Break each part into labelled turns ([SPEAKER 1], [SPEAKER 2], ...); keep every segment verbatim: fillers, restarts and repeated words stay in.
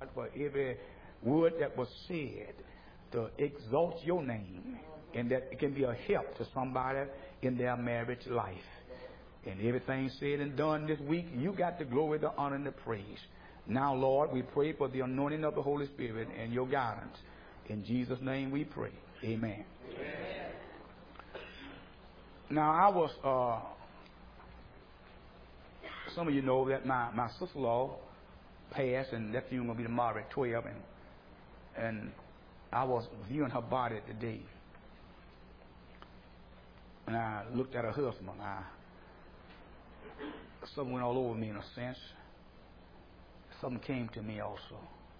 [SPEAKER 1] for every word that was said to exalt your name, and that it can be a help to somebody in their marriage life. And everything said and done this week, you got the glory, the honor, and the praise. Now, Lord, we pray for the anointing of the Holy Spirit and your guidance. In Jesus' name we pray. Amen. Amen. Now, I was, uh, some of you know that my, my sister-in-law passed, and that funeral will be tomorrow at twelve, and, and I was viewing her body today. And I looked at her husband. I, something went all over me in a sense. Something came to me also.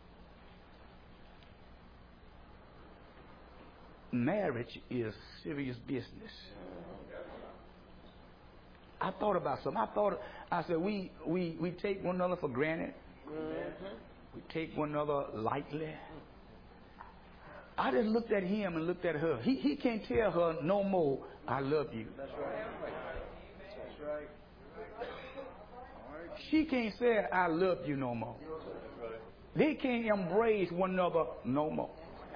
[SPEAKER 1] Marriage is serious business. I thought about something. I thought, I said, we, we, we take one another for granted. Mm-hmm. We take one another lightly. I just looked at him and looked at her. He, he can't tell her no more, I love you. That's right. That's right. She can't say, I love you no more. They can't embrace one another no more.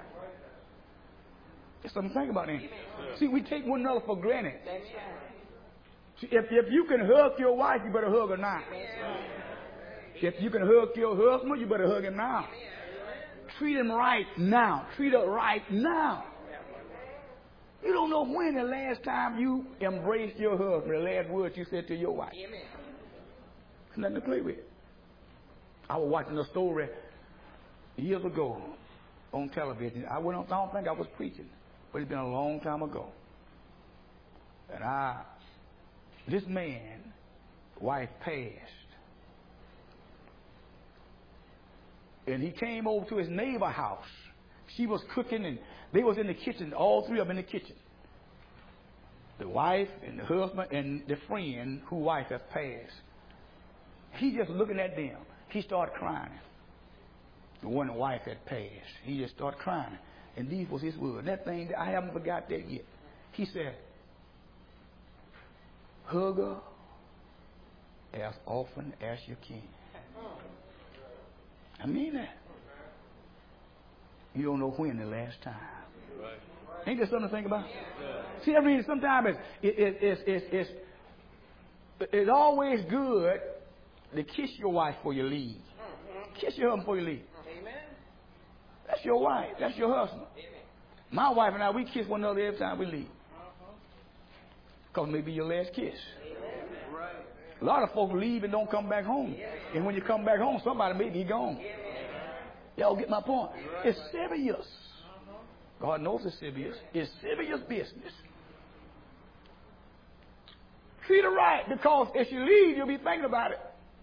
[SPEAKER 1] There's something to think about that. See, we take one another for granted. See, if, if you can hug your wife, you better hug her now. If you can hug your husband, you better hug him now. Treat him right now. Treat her right now. You don't know when the last time you embraced your husband, the last words you said to your wife. There's nothing to play with. I was watching a story years ago on television. I went on, I don't think I was preaching, but it's been a long time ago. And I, this man, wife passed. And he came over to his neighbor house. She was cooking, and they was in the kitchen, all three of them in the kitchen. The wife and the husband and the friend whose wife has passed. He just looking at them. He started crying. The one the wife had passed. He just started crying. And these was his words. That thing, I haven't forgot that yet. He said, hug her as often as you can. I mean that. You don't know when the last time. Right. Ain't that something to think about? Yeah. See, I mean, sometimes it's, it, it, it's, it's, it's, it's always good to kiss your wife before you leave. Kiss your husband before you leave. Amen. That's your wife. That's your husband. Amen. My wife and I, we kiss one another every time we leave. Because it may be your last kiss. Amen. Right. A lot of folks leave and don't come back home. And when you come back home, somebody may be gone. Y'all get my point? It's serious. God knows it's serious. It's serious business. Treat her right, because if you leave, you'll be thinking about it.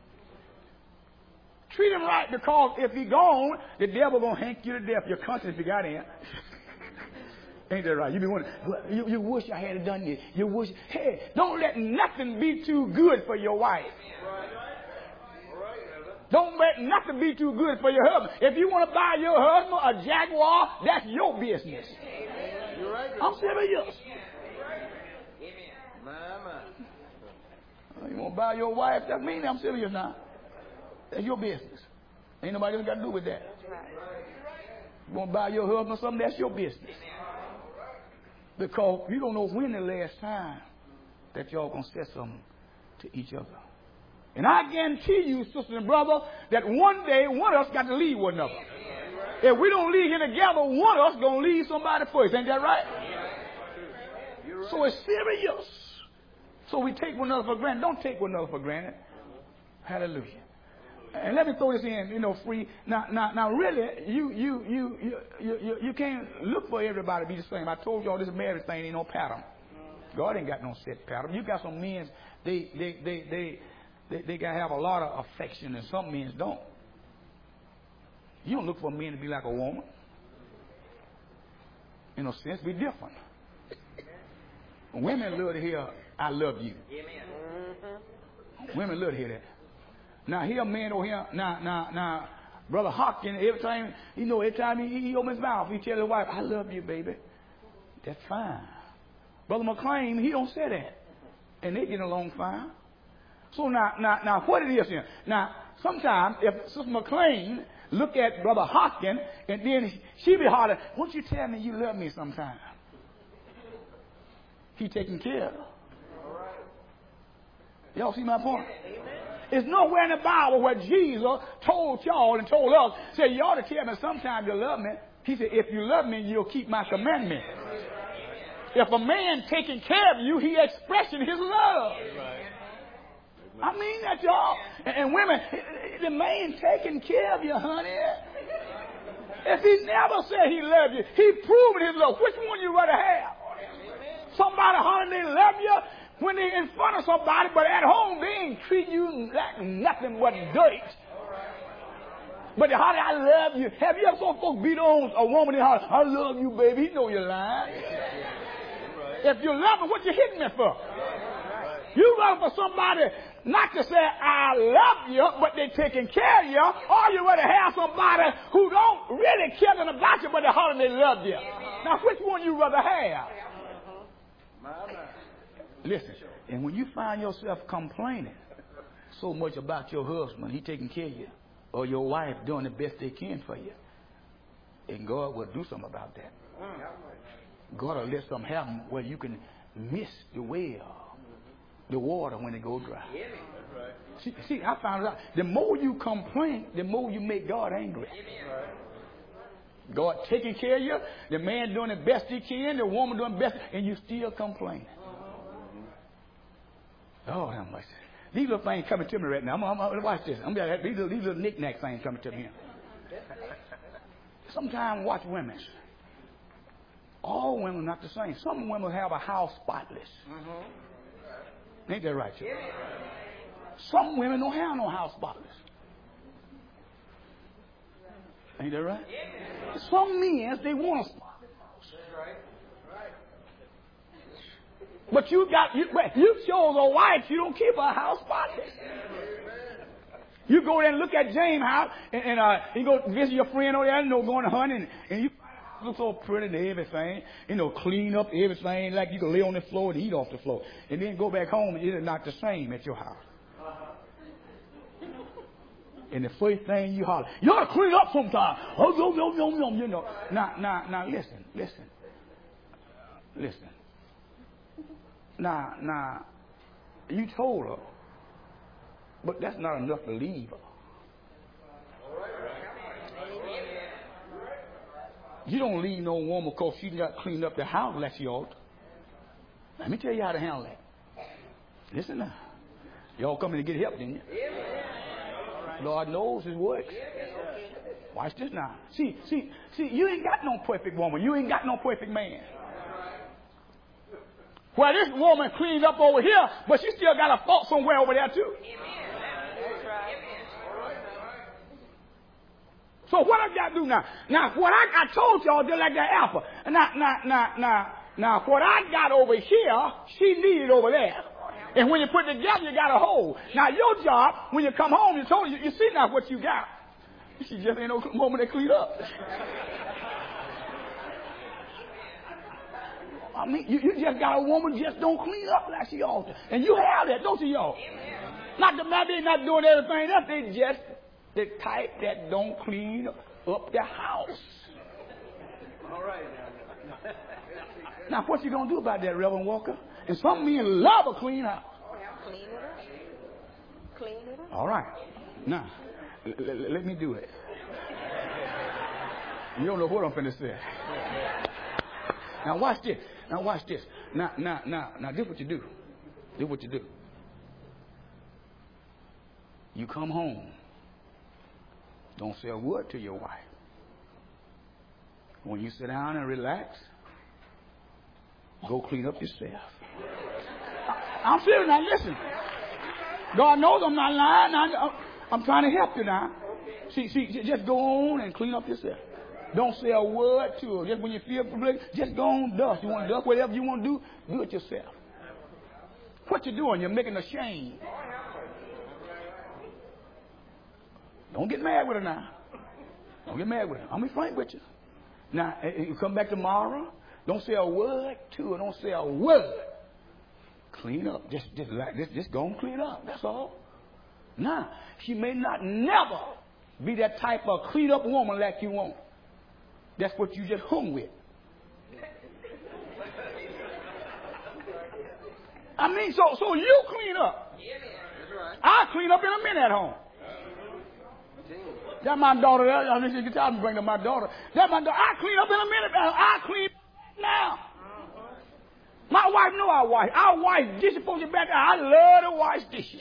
[SPEAKER 1] Treat him right, because if he gone, the devil gonna hank you to death. Your conscience if you got in. Ain't that right? You be wondering, you, you wish I had done this. You wish, hey, don't let nothing be too good for your wife. Don't let nothing be too good for your husband. If you want to buy your husband a Jaguar, that's your business. You're right. I'm serious. You want to buy your wife? That means I'm serious now. That's your business. Ain't nobody else got to do with that. You want to buy your husband something? That's your business. Because you don't know when the last time that y'all going to say something to each other. And I guarantee you, sister and brother, that one day one of us got to leave one another. If we don't leave here together, one of us going to leave somebody first. Ain't that right? So it's serious. So we take one another for granted. Don't take one another for granted. Hallelujah. And let me throw this in, you know, free. Now, now, now, really, you, you, you, you, you, you, you can't look for everybody to be the same. I told y'all this marriage thing ain't no pattern. God ain't got no set pattern. You got some men, they, they, they, they, they, they got to have a lot of affection, and some men don't. You don't look for men to be like a woman. In a sense, be different. Women love to hear, I love you. Women love to hear that. Now, here, man over here, now, now, now, Brother Hopkins, every time, you know, every time he, he opens his mouth, he tells his wife, I love you, baby. That's fine. Brother McLean, he don't say that. And they get along fine. So now, now, now, what it is here? Now, sometimes if Sister McLean look at Brother Hopkins and then she be hollering, won't you tell me you love me sometime? He taking care of her. Y'all see my point? It's nowhere in the Bible where Jesus told y'all and told us, said, you ought to tell me sometime you love me. He said, if you love me, you'll keep my commandment. If a man taking care of you, he expressing his love. I mean that, y'all. And, and women, the man taking care of you, honey. If he never said he loved you, he proving his love. Which one you rather have? Somebody hollering they love you when they're in front of somebody, but at home they ain't treat you like nothing but dirt. But they holler, I love you. Have you ever saw folks beat on a woman and holler, I love you, baby? He know you're lying. If you love me, what you hitting me for? You looking for somebody not to say, I love you, but they taking care of you, or you rather have somebody who don't really care nothing about you, but they holler they love you. Now, which one you rather have? Listen, and when you find yourself complaining so much about your husband, he taking care of you, or your wife doing the best they can for you, and God will do something about that. God will let something happen where you can miss the well, the water when it goes dry. See, see, I found out the more you complain, the more you make God angry. God taking care of you, the man doing the best he can, the woman doing the best, and you still complaining. Oh, how much. These little things coming to me right now. I'm, I'm, I'm, watch this. I'm, these, little, these little knick-knack things coming to me. Sometimes watch women. All women are not the same. Some women have a house spotless. Mm-hmm. Ain't that right, you? Yeah. Some women don't have no house spotless. Ain't that right? Yeah. Some men, they want a spotless house. Right. Right. But you got, you, you chose a wife, you don't keep a house spotless. You go there and look at James' house, and, and uh, you go visit your friend over there, you know, going to hunt, and, and you look so pretty and everything, you know, clean up everything, like you can lay on the floor and eat off the floor. And then go back home and it's not the same at your house. And the first thing you holler, you ought to clean up sometime. Oh, no, no, no, no, you know. Now, now, now, listen, listen. Listen. Now, now, you told her, but that's not enough to leave her. You don't leave no woman because she got cleaned up the house like she ought. Let me tell you how to handle that. Listen now. Y'all coming to get help, didn't you? Lord knows his works. Watch this now. See, see, see, you ain't got no perfect woman. You ain't got no perfect man. Well, this woman cleaned up over here, but she still got a fault somewhere over there too. So what I got to do now? Now, what I, I told y'all, just like that apple. Now, now, now, now, now, what I got over here, she needed over there. And when you put it together, you got a hole. Now, your job, when you come home, you told you, you see now what you got. She just ain't no moment to clean up. I mean, you, you just got a woman just don't clean up like she ought to. And you have that, don't you, y'all? Not the matter, they not doing everything else. They just the type that don't clean up their house. All right. Now, what you gonna do about that, Reverend Walker? And some men love a clean house. Clean it up. Clean it up. All right. Now, l- l- let me do it. You don't know what I'm finna say. Now watch this. Now watch this. Now, now, now, now, this what you do. This what you do. You come home. Don't say a word to your wife. When you sit down and relax, go clean up yourself. I'm serious now. Listen. God knows I'm not lying. I'm, I'm trying to help you now. See, see, just go on and clean up yourself. Don't say a word to her. Just when you feel public, just go on dust. You want to dust, whatever you want to do, do it yourself. What you doing? You're making a shame. Don't get mad with her now. Don't get mad with her. I'm be frank with you. Now, you come back tomorrow. Don't say a word to her. Don't say a word. Clean up. Just, just like this. Just go and clean up. That's all. Now, she may not never be that type of clean up woman like you want. That's what you just hung with. I mean, so so you clean up. I'll clean up in a minute at home. That my daughter, I mean, she can bring to my daughter. That my daughter, I clean up in a minute. I clean up now. My wife know I wash. I wash dishes for you back there. I love to wash dishes.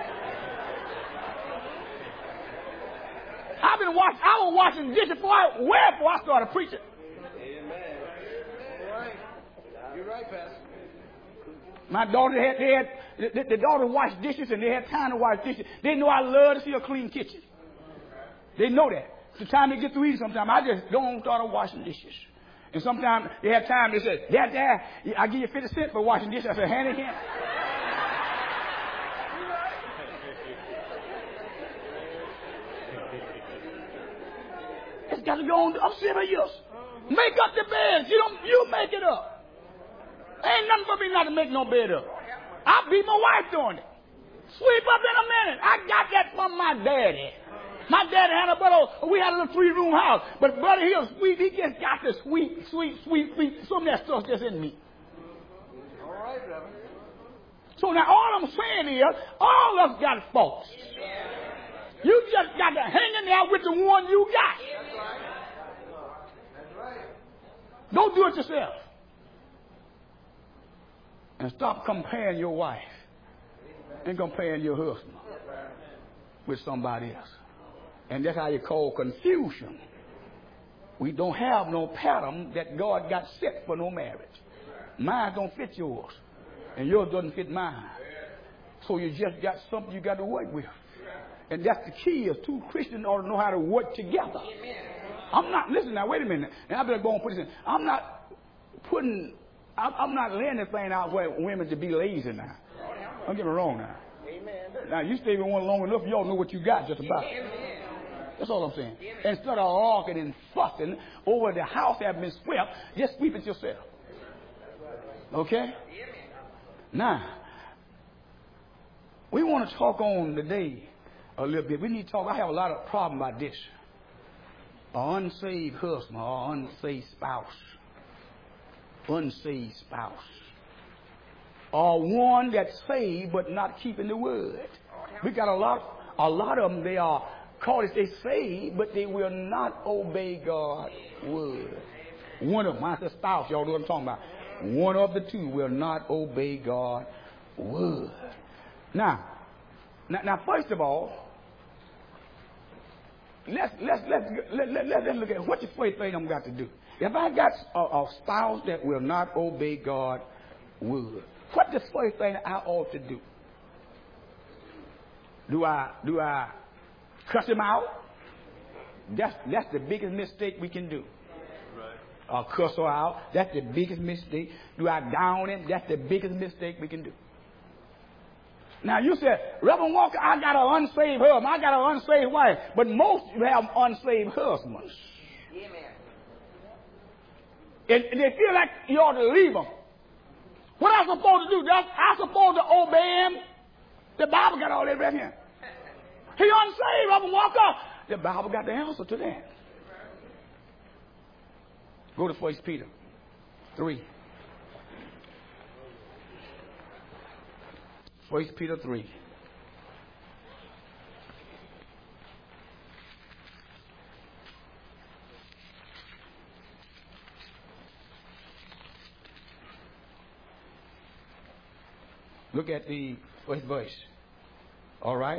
[SPEAKER 1] I've been washing. I was washing dishes before I, way before I started preaching.
[SPEAKER 2] Amen. All right. You're right, Pastor.
[SPEAKER 1] My daughter had, they had the, the daughter washed dishes and they had time to wash dishes. They know I love to see a clean kitchen. They know that. The time they get through eating, sometimes I just don't start washing dishes. And sometimes they have time. They say, "Dad, Dad, I give you fifty cents for washing dishes." I say, "Hand it here." It's got to go on. I'm serious. Make up the beds. You don't. You make it up. Ain't nothing for me not to make no bed up. I beat my wife doing it. Sweep up in a minute. I got that from my daddy. My daddy had a brother. We had a little three-room house, but brother, he was sweet. He just got the sweet, sweet, sweet, sweet. Some of that stuff just in me.
[SPEAKER 2] All right, Reverend.
[SPEAKER 1] So now all I'm saying is, all of us got faults. You just got to hang in there with the one you got.
[SPEAKER 2] That's right. That's right.
[SPEAKER 1] Don't do it yourself. And stop comparing your wife and comparing your husband with somebody else. And that's how you call confusion. We don't have no pattern that God got set for no marriage. Mine don't fit yours, and yours doesn't fit mine. So you just got something you got to work with. And that's the key, is two Christians ought to know how to work together. I'm not, listen now, wait a minute. And I better go and put this in. I'm not putting, I'm not laying this thing out for women to be lazy now. Don't get me wrong now. Now, you stay with one long enough, you all know what you got just about. That's all I'm saying. Instead of arguing and fussing over the house that has been swept, just sweep it yourself. Okay? Now, we want to talk on today a little bit. We need to talk. I have a lot of problem about this. An unsaved husband or unsaved spouse. Unsaved spouse. Or one that's saved but not keeping the word. We got a lot, a lot of them, they are called as they saved, but they will not obey God's word. One of them, I said spouse, y'all know what I'm talking about. One of the two will not obey God's word. Now, now, now first of all, let's let's let's let, let, let, let's look at what the first thing I'm got to do. If I got a, a spouse that will not obey God's word, what the first thing I ought to do? Do I do I cuss him out? That's that's the biggest mistake we can do. Right. Or cuss her out. That's the biggest mistake. Do I down him? That's the biggest mistake we can do. Now you said, Reverend Walker, I got an unsaved husband. I got an unsaved wife. But most have unsaved husbands. Amen. And, and they feel like you ought to leave them. What am I supposed to do? I'm supposed to obey him? The Bible got all that right here. He unsaved, Reverend Walker. The Bible got the answer to that. Go to First Peter three. First Peter three. Look at the first verse. All right?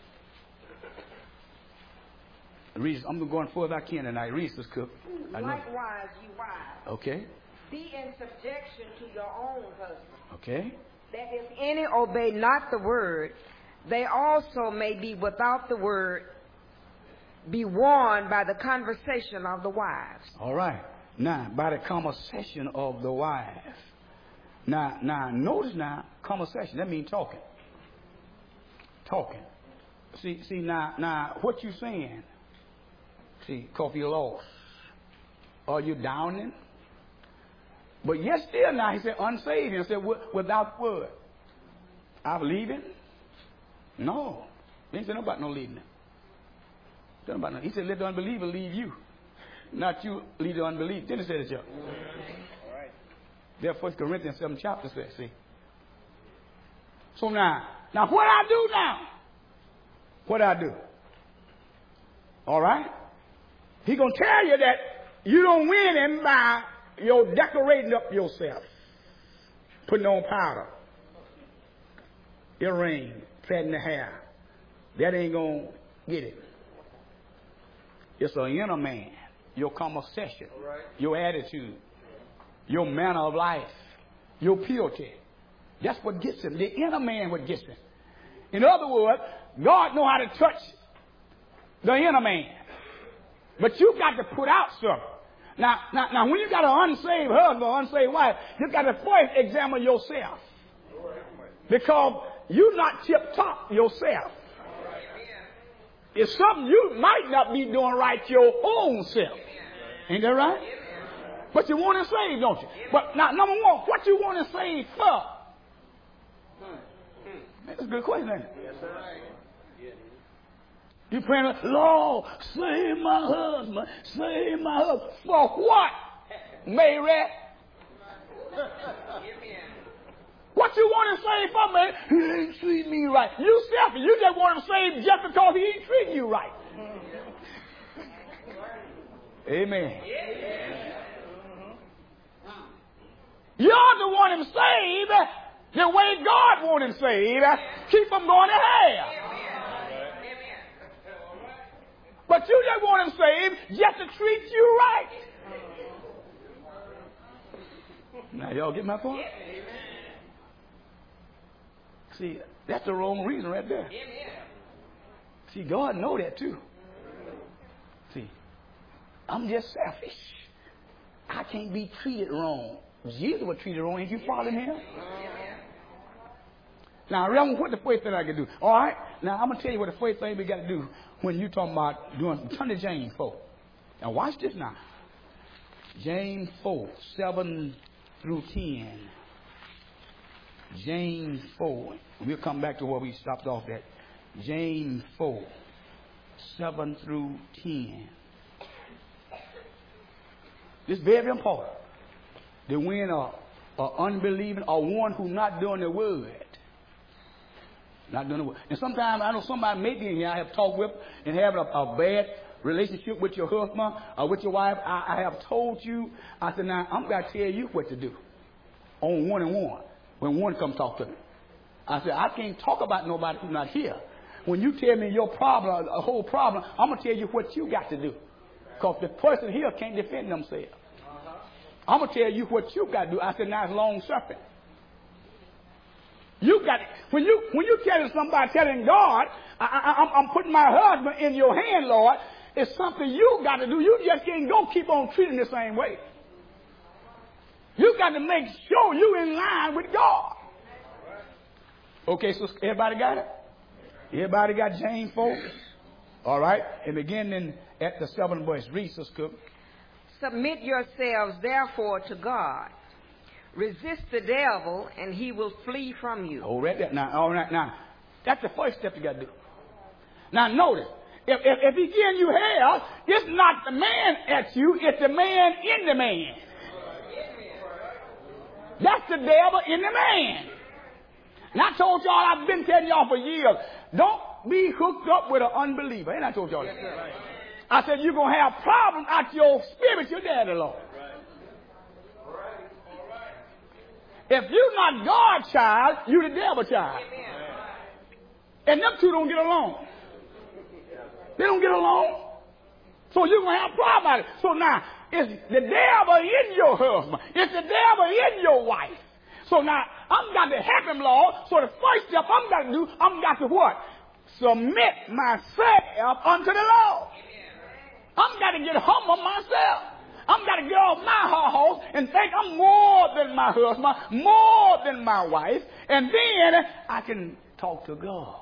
[SPEAKER 1] Read, I'm going forward as I can tonight. Read this, Cook.
[SPEAKER 3] Likewise, you wives.
[SPEAKER 1] Okay.
[SPEAKER 3] Be in subjection to your own husband.
[SPEAKER 1] Okay.
[SPEAKER 3] That if any obey not the word, they also may be without the word, be warned by the conversation of the wives.
[SPEAKER 1] All right. Now, by the conversation of the wives. Now, now, notice now, conversation. That means talking. Talking. See, see, now, now, what you saying? See, because you're lost. Are you downing? But yet still now, he said, unsaved. He said, without word. I believe it? No. He ain't said nobody no leading them. About no, he said, let the unbeliever lead you. Not you lead the unbeliever. Then he said it, y'all. All right. There, First Corinthians seven chapter says, see. So now, now what I do now? What I do? All right? He gonna tell you that you don't win him by your decorating up yourself, putting on powder, earring, plaiting the hair. That ain't gonna get it. It's an inner man, your conversation, right, your attitude, your manner of life, your purity. That's what gets him. The inner man what gets him. In other words, God know how to touch the inner man. But you got to put out something. Now, now, now when you got an unsaved husband or unsaved wife, you got to first examine yourself. Because you're not tip-top yourself. It's something you might not be doing right your own self. Ain't that right? But you want to save, don't you? But now, number one, what you want to save for? That's a good question, ain't it? Yes, sir. You praying, Lord, save my husband, save my husband. For what, Mary? What you want to save for, man? He ain't treating me right. You selfish. You just want him saved just because he ain't treating you right. Amen. You're the one him saved the way God wants him saved. Keep him going to hell. But you just want him saved just to treat you right. Now, y'all get my point? See, that's the wrong reason right there. See, God know that too. See, I'm just selfish. I can't be treated wrong. Jesus was treated wrong. Ain't you following him? Now, remember what the first thing I can do. All right? Now, I'm going to tell you what the first thing we got to do when you talking about doing, turn to James four. Now, watch this now. James four, seven through ten. James four. We'll come back to where we stopped off at. James four, seven through ten. This is very important. To win a, a unbelieving or one who's not doing the word. Not doing the word. And sometimes I know somebody maybe in here I have talked with and having a, a bad relationship with your husband or with your wife. I, I have told you, I said, now I'm going to tell you what to do on one and one. When one comes talk to me, I said, I can't talk about nobody who's not here. When you tell me your problem, a whole problem, I'm going to tell you what you got to do. Because the person here can't defend themselves. Uh-huh. I'm going to tell you what you got to do. I said, now it's long suffering. You got it. When you when you telling somebody, telling God, I, I, I'm, I'm putting my husband in your hand, Lord, it's something you got to do. You just can't go keep on treating the same way. You got to make sure you in line with God. Okay, so everybody got it? Everybody got James four? All right. And beginning at the seventh verse. Read, Sister Cook.
[SPEAKER 3] Submit yourselves, therefore, to God. Resist the devil, and he will flee from you.
[SPEAKER 1] Oh, read that now. All right, now. That's the first step you got to do. Now, notice. If, if, if he giving you hell, it's not the man at you. It's the man in the man. That's the devil in the man. And I told y'all, I've been telling y'all for years, don't be hooked up with an unbeliever. Ain't I told y'all that? I said, you're going to have problems out your spiritual daddy, Lord. If you're not God's child, you're the devil's child. And them two don't get along. They don't get along. So you're going to have a problem out of it. So now, it's the devil in your husband. It's the devil in your wife. So now, I'm got to help him, Lord. So the first step I'm got to do, I'm got to what? Submit myself unto the Lord. I'm got to get humble myself. I'm got to get off my horse and think I'm more than my husband, more than my wife. And then I can talk to God.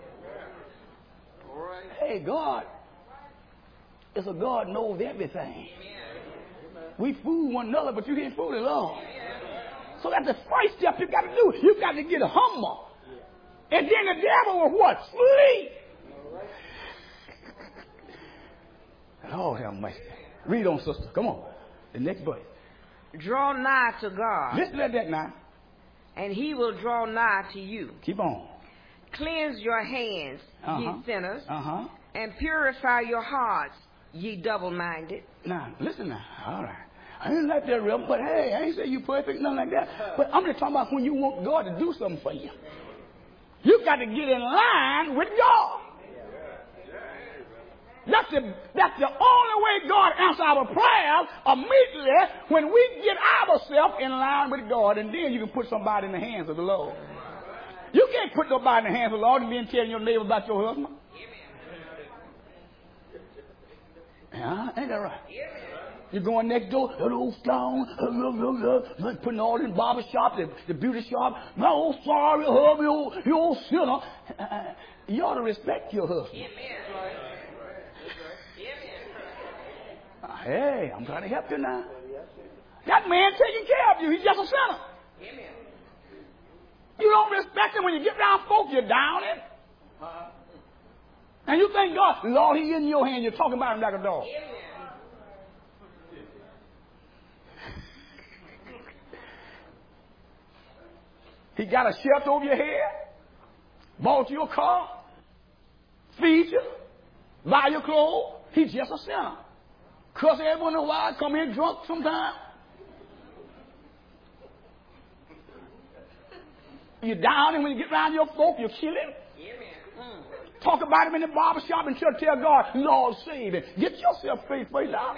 [SPEAKER 1] Hey, God. It's a God knows everything. We fool one another, but you can't fool the Lord. So that's the first step you got to do. You got to get humble. And then the devil will what? Flee. Lord have mercy. Read on, sister. Come on. The next verse.
[SPEAKER 3] Draw nigh to God,
[SPEAKER 1] Listen to that now.
[SPEAKER 3] and he will draw nigh to you.
[SPEAKER 1] Keep on.
[SPEAKER 3] Cleanse your hands,
[SPEAKER 1] Uh-huh.
[SPEAKER 3] ye sinners,
[SPEAKER 1] Uh-huh.
[SPEAKER 3] and purify your hearts, ye double-minded.
[SPEAKER 1] Now, listen now. All right. I ain't like that, Reverend, but hey, I ain't say you perfect, nothing like that. But I'm just talking about when you want God to do something for you. You got to get in line with God. That's the, that's the only way God answers our prayers immediately, when we get ourselves in line with God, and then you can put somebody in the hands of the Lord. You can't put nobody in the hands of the Lord and then tell your neighbor about your husband. Yeah, ain't that right? You're going next door, that old stone, putting all in barber shop, the, the beauty shop. My old sorry hubby, you old, you old sinner. You ought to respect your husband. Hey, I'm trying to help you now. That man taking care of you, he's just a sinner. You don't respect him when you get around folk, you're down him. And you think God, Lord, he's in your hand, you're talking about him like a dog. He got a shelter over your head, bought you a car, feed you, buy your clothes. He's just a sinner. Cuss every once in a while, come in drunk sometime. You down him when you get around your folk, you kill him. Mm. Talk about him in the barber shop and tell, tell God, Lord, save him. Get yourself straight for out.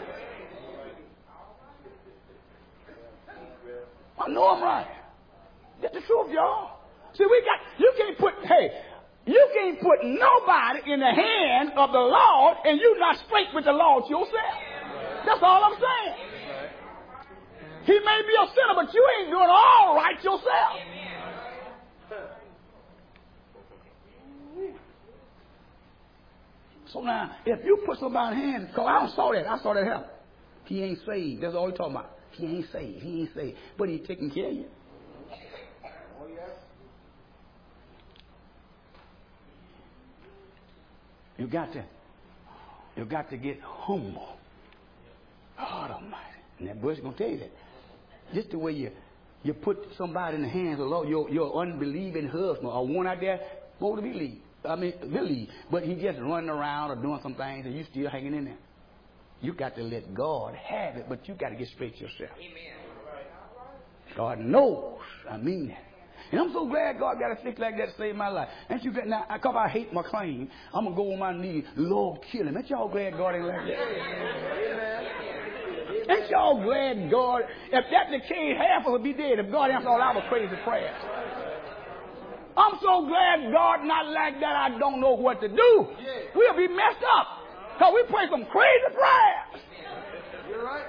[SPEAKER 1] I know I'm right. Get the truth, y'all. See, we got, you can't put, hey, you can't put nobody in the hand of the Lord and you not straight with the Lord yourself. That's all I'm saying. He may be a sinner, but you ain't doing all right yourself. So now, if you put somebody in the hand, because I don't saw that, I saw that help. He ain't saved. That's all he's talking about. He ain't saved. He ain't saved. But he's taking care of you. You got to, you got to get humble. God Almighty. And that verse is going to tell you that. Just the way you, you put somebody in the hands of the Lord, your, your unbelieving husband or one out there, supposed to believe. I mean, believe. But he just running around or doing some things and you still hanging in there. You got to let God have it, but you got to get straight yourself. Amen. God knows. I mean that. And I'm so glad God got a stick like that to save my life. Ain't you glad? Now, because I hate my claim, I'm going to go on my knees. Lord, kill him. Ain't y'all glad God ain't like that? Ain't y'all glad God, if that's the case, half of us would be dead if God answered all our crazy prayers. I'm so glad God not like that I don't know what to do. We'll be messed up. Because we pray some crazy prayers.
[SPEAKER 2] You're right.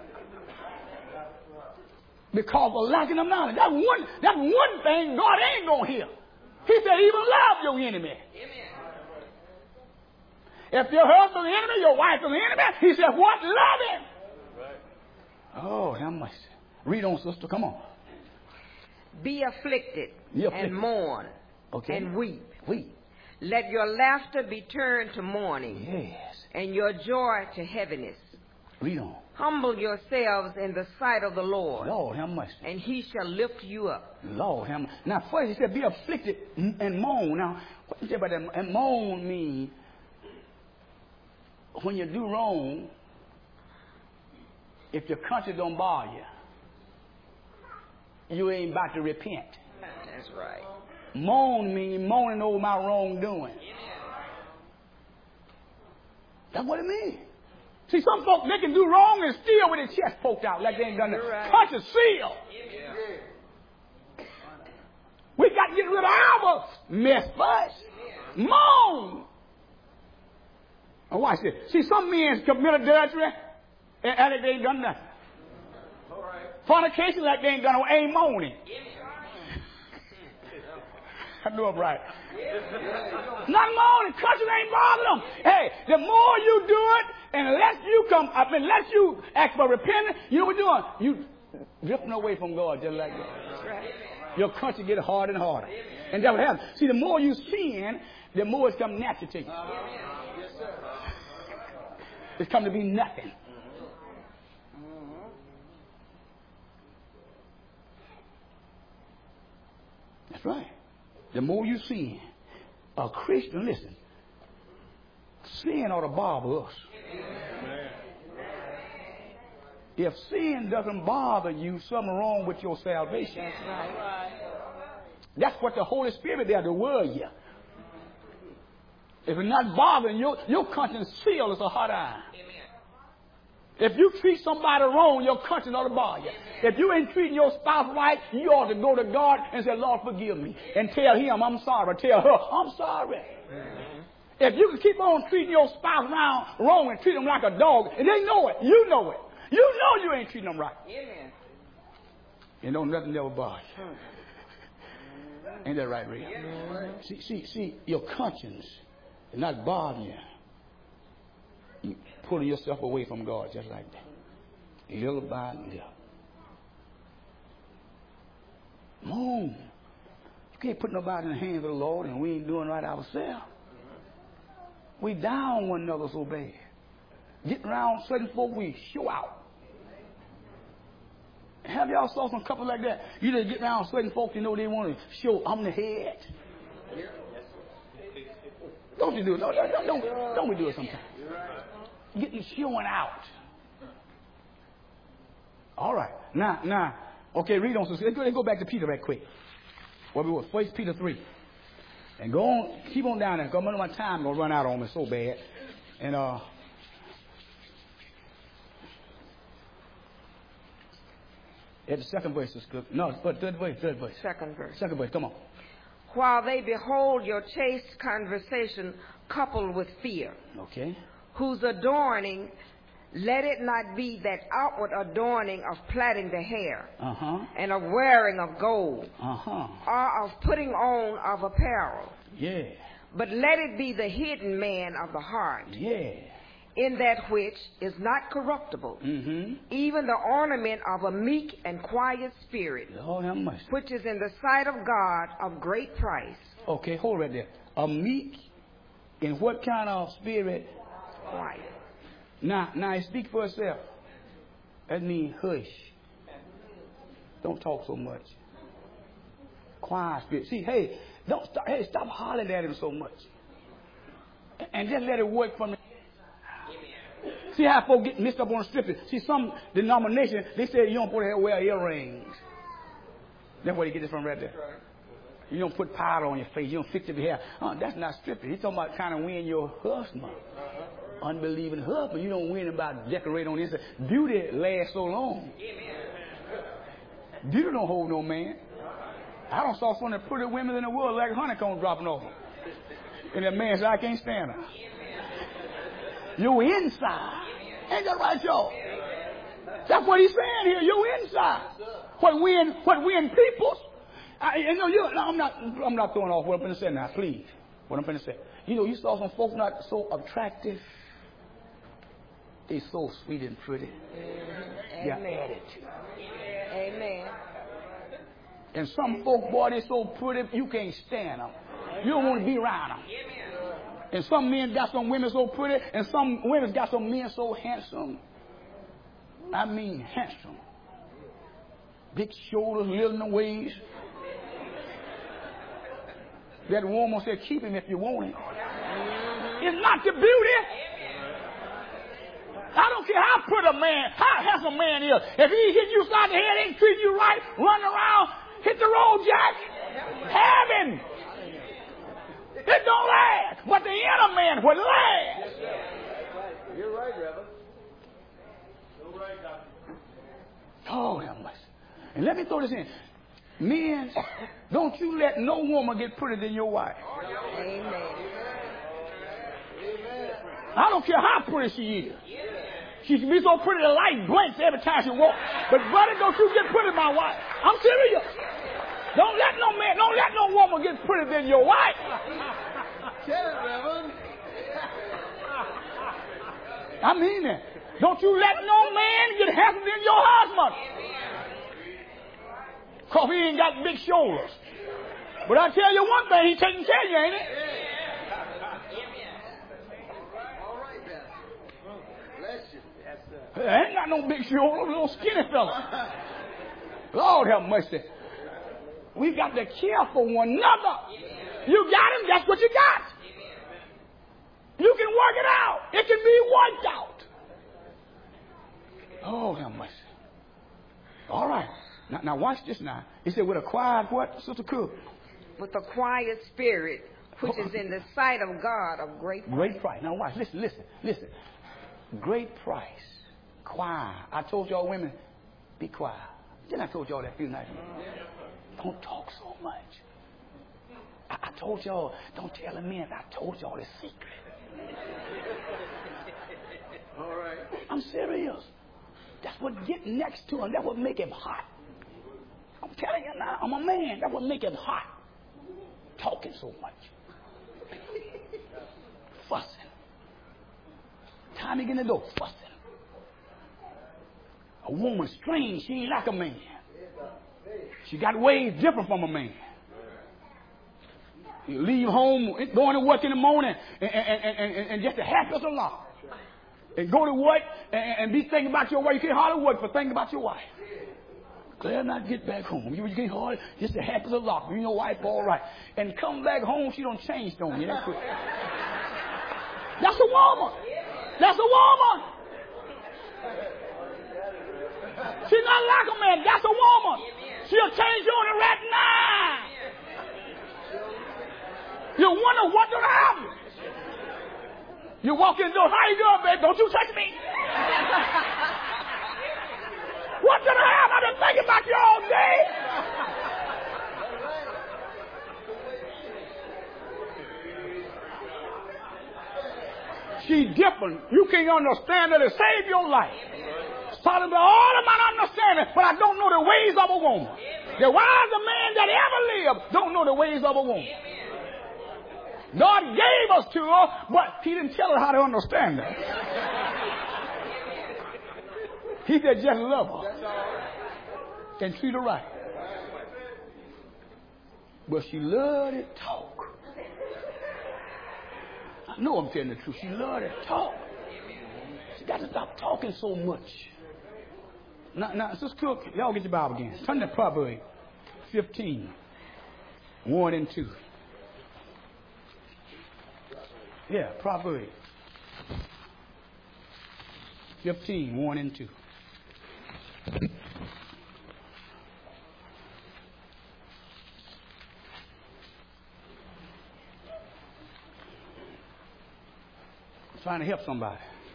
[SPEAKER 1] Because of lacking of knowledge. That's one, that's one thing God ain't going to hear. He said, even love your enemy. Amen. If your husband's the enemy, your wife's the enemy, he said, what? Love him. Right. Oh, how much? Read on, sister. Come on.
[SPEAKER 3] Be afflicted,
[SPEAKER 1] Be afflicted.
[SPEAKER 3] and mourn
[SPEAKER 1] Okay.
[SPEAKER 3] and weep.
[SPEAKER 1] Weep.
[SPEAKER 3] Let your laughter be turned to mourning,
[SPEAKER 1] Yes.
[SPEAKER 3] and your joy to heaviness.
[SPEAKER 1] Read on.
[SPEAKER 3] Humble yourselves in the sight of the Lord,
[SPEAKER 1] Lord, how much?
[SPEAKER 3] and he shall lift you up.
[SPEAKER 1] Lord, how much? Now, first he said, be afflicted and moan. Now, what you say about that? And moan means when you do wrong, if your conscience don't bother you, you ain't about to repent.
[SPEAKER 3] That's right.
[SPEAKER 1] Moan means moaning over my wrongdoing. That's what it means. See, some folks, they can do wrong and still with their chest poked out like they ain't done nothing.
[SPEAKER 3] Right.
[SPEAKER 1] Conscience seal. Yeah. We got to get rid of our mess first. Moan. Oh, watch this. See, some men commit adultery and, and they ain't done nothing.
[SPEAKER 2] All right.
[SPEAKER 1] Fornication like they ain't done no ain't moaning. I know I'm right. Not moaning. Conscience ain't bothering them. Hey, the more you do it, and unless you come, I mean, unless you ask for repentance, you know what you're doing? You drifting away from God just like that. Your conscience get harder and harder. And that what happens. See, the more you sin, the more it's come natural to you.
[SPEAKER 2] Yes, sir.
[SPEAKER 1] It's come to be nothing. That's right. The more you sin, a Christian, listen, sin ought to bother us. If sin doesn't bother you, something wrong with your salvation.
[SPEAKER 3] That's right.
[SPEAKER 1] That's what the Holy Spirit there to worry you. If it's not bothering you, your conscience sealed as a hot iron. If you treat somebody wrong, your conscience ought to bother you. If you ain't treating your spouse right, you ought to go to God and say, Lord, forgive me. And tell him, I'm sorry. Tell her, I'm sorry. Mm-hmm. If you can keep on treating your spouse around wrong and treat them like a dog, and they know it, you know it. You know you ain't treating them right.
[SPEAKER 3] Amen.
[SPEAKER 1] You know nothing ever bother you. Ain't that right, Ray?
[SPEAKER 3] Mm-hmm.
[SPEAKER 1] See, see, see, your conscience is not bothering you. You pulling yourself away from God just like that. Little by little. Moan. You can't put nobody in the hands of the Lord and we ain't doing right ourselves. We down one another so bad. Getting around certain folk, we show out. Have y'all saw some couple like that? You just get around certain folks, you know they want to show I'm the head. Don't you do it? No, don't, don't, don't we do it sometimes? Get you showing out. All right. Now, now, okay, read on. Let's go, let's go back to Peter right quick. What we were, First Peter three. And go on, keep on down there, because my time going to run out on me so bad. And, uh, at the second verse is good. No, but third verse, third verse.
[SPEAKER 3] Second verse.
[SPEAKER 1] Second verse, come on.
[SPEAKER 3] While they behold your chaste conversation coupled with fear,
[SPEAKER 1] Okay.
[SPEAKER 3] whose adorning, let it not be that outward adorning of plaiting the hair,
[SPEAKER 1] Uh-huh.
[SPEAKER 3] and of wearing of gold,
[SPEAKER 1] Uh-huh.
[SPEAKER 3] or of putting on of apparel,
[SPEAKER 1] Yeah.
[SPEAKER 3] but let it be the hidden man of the heart,
[SPEAKER 1] Yeah.
[SPEAKER 3] in that which is not corruptible,
[SPEAKER 1] Mm-hmm.
[SPEAKER 3] even the ornament of a meek and quiet spirit,
[SPEAKER 1] Lord have mercy.
[SPEAKER 3] which is in the sight of God of great price.
[SPEAKER 1] Okay, hold right there. A meek in what kind of spirit?
[SPEAKER 3] Quiet.
[SPEAKER 1] Now, now speak for itself. That means hush. Don't talk so much. Quiet spirit. See, hey, don't stop. Hey, stop hollering at him so much, and just let it work from the. See how folks get mixed up on stripping. See, some denomination they say you don't put wear earrings. That's where you get it from right there. You don't put powder on your face. You don't fix your hair. Oh, that's not stripping. He's talking about kind of winning your husband. Unbelieving husband. You don't win about decorate on this. Beauty lasts so long. Beauty don't hold no man. I don't saw some of the pretty women in the world like honeycomb dropping off. And that man said, I can't stand her. You're inside. Ain't that right, y'all? That's what he's saying here. You're inside. What we in, what we in peoples. I, you know, you, no, I'm not, I'm not throwing off what I'm going to say now, please. What I'm going to say. You know, you saw some folks not so attractive. They so sweet and pretty.
[SPEAKER 3] Mm-hmm.
[SPEAKER 1] Their
[SPEAKER 3] Amen.
[SPEAKER 1] attitude.
[SPEAKER 3] Amen.
[SPEAKER 1] And some folk, boy, they so pretty, you can't stand them. You don't want to be around them. And some men got some women so pretty, and some women got some men so handsome. I mean handsome. Big shoulders, little in the waist. That woman said, keep him if you want him. It's not the beauty. I don't care how pretty a man, how handsome a man is. If he hit you side the head, ain't treating you right, running around, hit the road, Jack. Have him. It don't last, but the inner man would last.
[SPEAKER 2] You're right, Reverend. You're right, Doctor.
[SPEAKER 1] Oh, that much. And let me throw this in. Men, don't you let no woman get prettier than your wife.
[SPEAKER 3] Amen.
[SPEAKER 1] I don't care how pretty she is. She can be so pretty the light blinks every time she walks. But brother, don't you get pretty, my wife. I'm serious. Don't let no man, don't let no woman get prettier than your wife.
[SPEAKER 2] Tell it, Reverend.
[SPEAKER 1] I mean it. Don't you let no man get handsomer than your husband. Because he ain't got big shoulders. But I tell you one thing, he's taking care of you, ain't he? I ain't got no big shoe on, a little skinny fella. Lord have mercy. We've got to care for one another. You got him, that's what you got. You can work it out. It can be worked out. Oh, have mercy. All right. Now, now watch this now. He said, with a quiet what, Sister Cook?
[SPEAKER 3] With a quiet spirit, which is in the sight of God of great price.
[SPEAKER 1] Great price. Now watch. Listen, listen, listen. Great price. Quiet. I told y'all women, be quiet. Didn't I told y'all that a few nights ago? Don't talk so much. I, I told y'all, don't tell the men. I told y'all the secret.
[SPEAKER 2] All right.
[SPEAKER 1] I'm serious. That's what get next to him. That's what make him hot. I'm telling you now, I'm a man. That's what make him hot. Talking so much. Fussing. Time to get in the door. Fussing. A woman strange. She ain't like a man. She got ways different from a man. You leave home, going to work in the morning, and, and, and, and, and just the happiest of lot. And go to work and, and be thinking about your wife. You can't hardly work for thinking about your wife. Glad not get back home. You get hard, just the happiest of lot. You and your wife all right. And come back home, she don't change on you that quick. That's a woman. That's a woman. She's not like a man. That's a woman. She'll change you on the right now. You wonder what gonna happen. You walk in the door, how you doing, babe? Don't you touch me. What's gonna happen? I've been thinking about you all day. She's different. You can't understand her to save your life. Solomon, all of my understanding, but I don't know the ways of a woman. The wisest man that ever lived don't know the ways of a woman. God gave us to her, but he didn't tell her how to understand her. He said just love her and treat her right. But she loved to talk. I know I'm telling the truth. She loved to talk. She got to stop talking so much. Now, now, Sister Cook, y'all get your Bible again. Turn to Proverbs fifteen, one and two. Yeah, Proverbs fifteen, one and two. I'm trying to help somebody.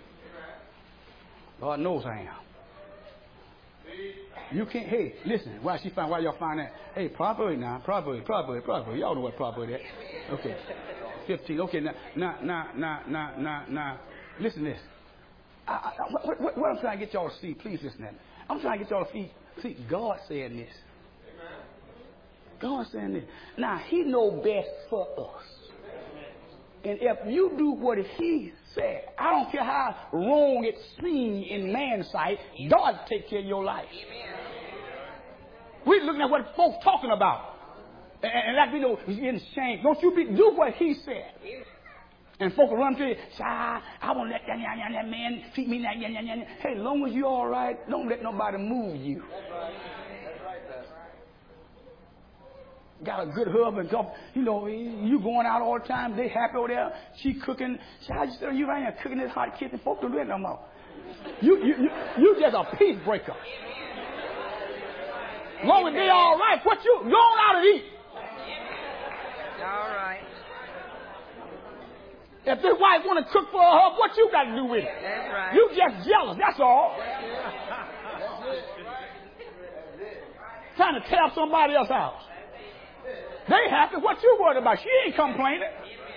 [SPEAKER 1] God knows I am. You can't, hey, listen, why she find, why y'all find that? Hey, Proverbs now, Proverbs, Proverbs, Proverbs. Y'all know what Proverbs is. Okay. fifteen. Okay, now, now, now, now, now, now, now, listen to this. I, I, what, what, what I'm trying to get y'all to see, please listen to me. I'm trying to get y'all to see, see God saying this. God saying this. Now, he know best for us. And if you do what he said, I don't care how wrong it seems in man's sight, God take care of your life. We're looking at what folks talking about. And, and like we know, he's getting shamed. Don't you be, do what he said. And folks will run to you, say, ah, I won't let that, that, that man treat me that, that, that, that. Hey, as long as you're all right, don't let nobody move you. Got a good husband, you know, you going out all the time, they happy over there, she cooking. She, I just you right here cooking this hot kitchen, folks don't do it no more. You, you, you, you just a peace breaker. Long as they all right, what you, go on out and eat.
[SPEAKER 3] All right.
[SPEAKER 1] If this wife want to cook for her, what you got to do with it?
[SPEAKER 3] That's right.
[SPEAKER 1] You just jealous, that's all. Trying to tear somebody else's house. They happy. What you worried about? She ain't complaining.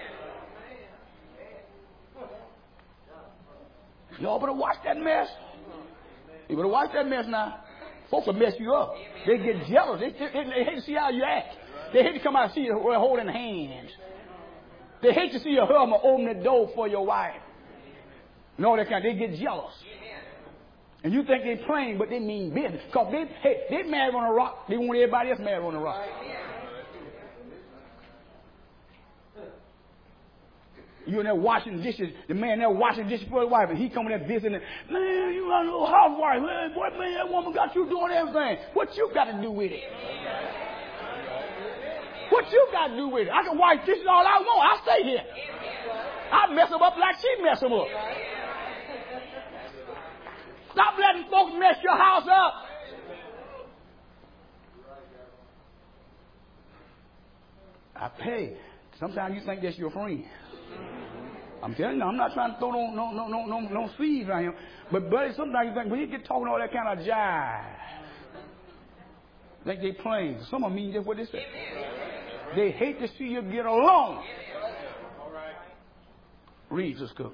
[SPEAKER 1] Y'all better watch that mess. You better watch that mess now. Folks will mess you up. They get jealous. They, they, they hate to see how you act. They hate to come out and see you holding hands. They hate to see your husband open the door for your wife. No, they can't. They get jealous. And you think they're playing, but they mean business. Because they, hey, they married on a rock. They want everybody else married on a rock. You in there washing dishes. The man there washing dishes for his wife, and he coming there visiting. Man, you got a little housewife. Man, boy, man, that woman got you doing everything. What you got to do with it? What you got to do with it? I can wash dishes all I want. I stay here. I mess them up like she mess them up. Stop letting folks mess your house up. I pay. Sometimes you think that's your friend. I'm telling you, I'm not trying to throw no no no no no no seeds around him. But buddy, sometimes you think when you get talking all that kind of jive, like they playing. Some of them mean just what they say. They hate to see you get along. Read, Sister Cook.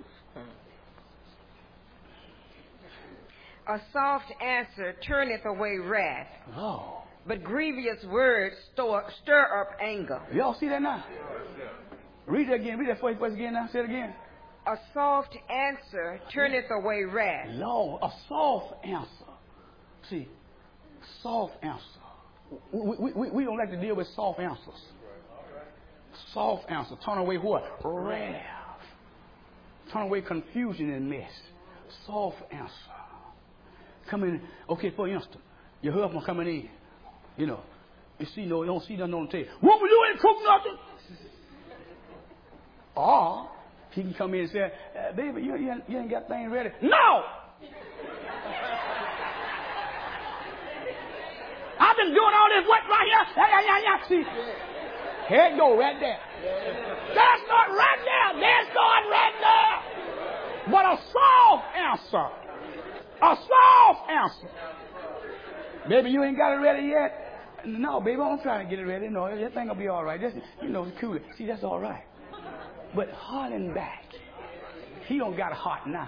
[SPEAKER 3] A soft answer turneth away wrath,
[SPEAKER 1] Oh.
[SPEAKER 3] but grievous words stir, stir up anger.
[SPEAKER 1] Y'all see that now? Read it again. Read that first verse again now. Say it again.
[SPEAKER 3] A soft answer turneth away wrath.
[SPEAKER 1] Lord, a soft answer. See, soft answer. We, we, we, we don't like to deal with soft answers. Soft answer. Turn away what? Wrath. Turn away confusion and mess. Soft answer. Come in. Okay, for instance, your husband coming in. You know, you see no, you don't see nothing on the table. What were you ain't cook nothing? Or he can come in and say, uh, baby, you, you, you ain't got things ready. No! I've been doing all this work right here. Yeah, yeah, yeah, yeah. See, here it go right there. That's not right there. That's not right there. But a soft answer. A soft answer. Baby, you ain't got it ready yet? No, baby, I'm trying to get it ready. No, that thing will be all right. Just, you know, it's cool. See, that's all right. But harden back. He don't got a heart now.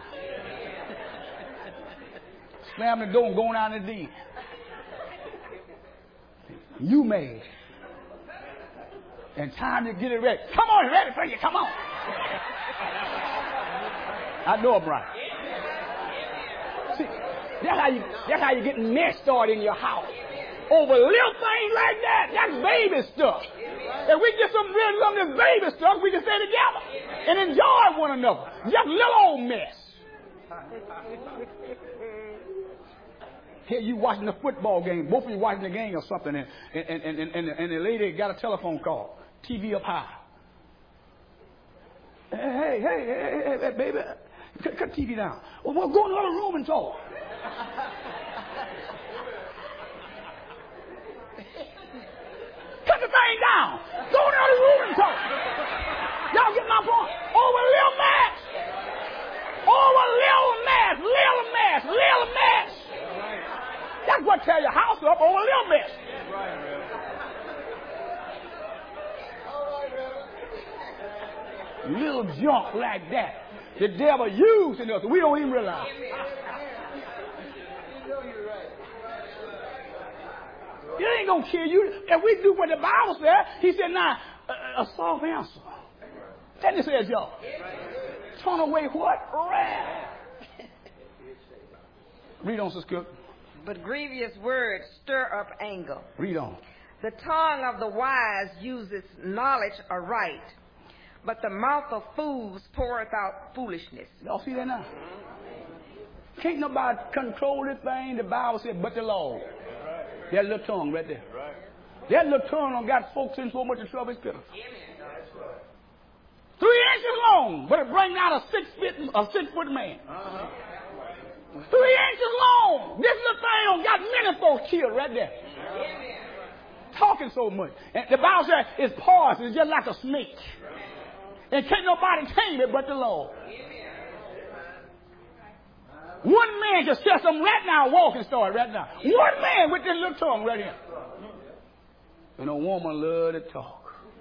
[SPEAKER 1] Slam the door and go down the den. You made. And time to get it ready. Come on, ready for you. Come on. I know I'm right. See, that's how you that's how you get mess started in your house. Over little things like that. That's baby stuff. If we get some real some of this baby stuff, we can stay together and enjoy one another. Just little old mess. Here you watching the football game, both of you watching the game or something, and and and and, and, and the lady got a telephone call, T V up high. Hey, hey, hey, hey, hey baby, cut, cut T V down. Well, we'll go in the other room and talk. Cut the thing down. Go in the other room and talk. Y'all get my point? Over a little mess. Over a little mess. Little mess. Little mess. That's what tear your house up over a little mess. Little junk like that. The devil using us. We don't even realize. It ain't going to kill you. If we do what the Bible said, he said, now, a, a soft answer. Then he says, y'all, turn away what? Wrath. Read on, Sister Cook.
[SPEAKER 3] But grievous words stir up anger.
[SPEAKER 1] Read on.
[SPEAKER 3] The tongue of the wise uses knowledge aright, but the mouth of fools poureth out foolishness.
[SPEAKER 1] Y'all see that now? Can't nobody control this thing. The Bible said, but the Lord. That little tongue right there. That little tongue done got folks in so much trouble, it's pitiful. Three inches long, but it brings out a six foot a six foot man. Uh-huh. Three inches long. This little thing done got many folks killed right there. Amen. Talking so much. And the Bible says it's poisonous. It's just like a snake. And can't nobody tame it but the Lord. One man just said something right now, walking start right now. One man with this little tongue right here. And a woman love to talk.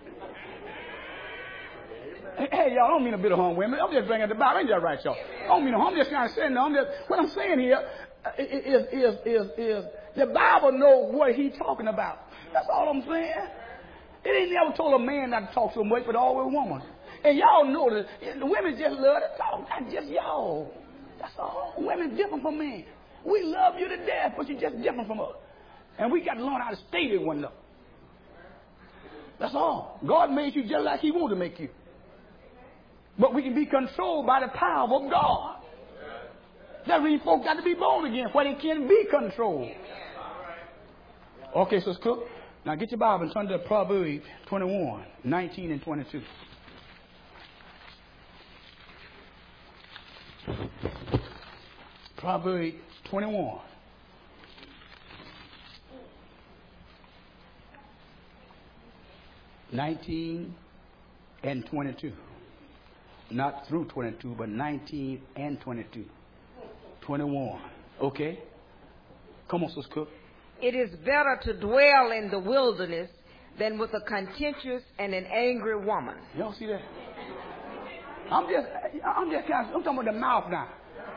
[SPEAKER 1] Hey, hey, y'all, I don't mean a bit of home women. I'm just bringing the Bible. Ain't that right, y'all? I don't mean no, I'm just trying to say no. I'm just, what I'm saying here is, is, is, is the Bible knows what he's talking about. That's all I'm saying. It ain't never told a man not to talk so much, but always a woman. And y'all know that the women just love to talk, not just y'all. That's all. Women different from men. We love you to death, but you're just different from us. And we got to learn how to stay with one another. That's all. God made you just like he wanted to make you. But we can be controlled by the power of God. That means folks got to be born again where they can be controlled. Okay, so Cook, now get your Bible and turn to Proverbs twenty-one, nineteen and twenty-two. Proverbs twenty-one. nineteen and twenty-two. Not through twenty-two, but nineteen and twenty-two. twenty-one. Okay? Come on, Sister Cook.
[SPEAKER 3] It is better to dwell in the wilderness than with a contentious and an angry woman.
[SPEAKER 1] Y'all see that? I'm just, I'm just kind of, I'm talking about the mouth now.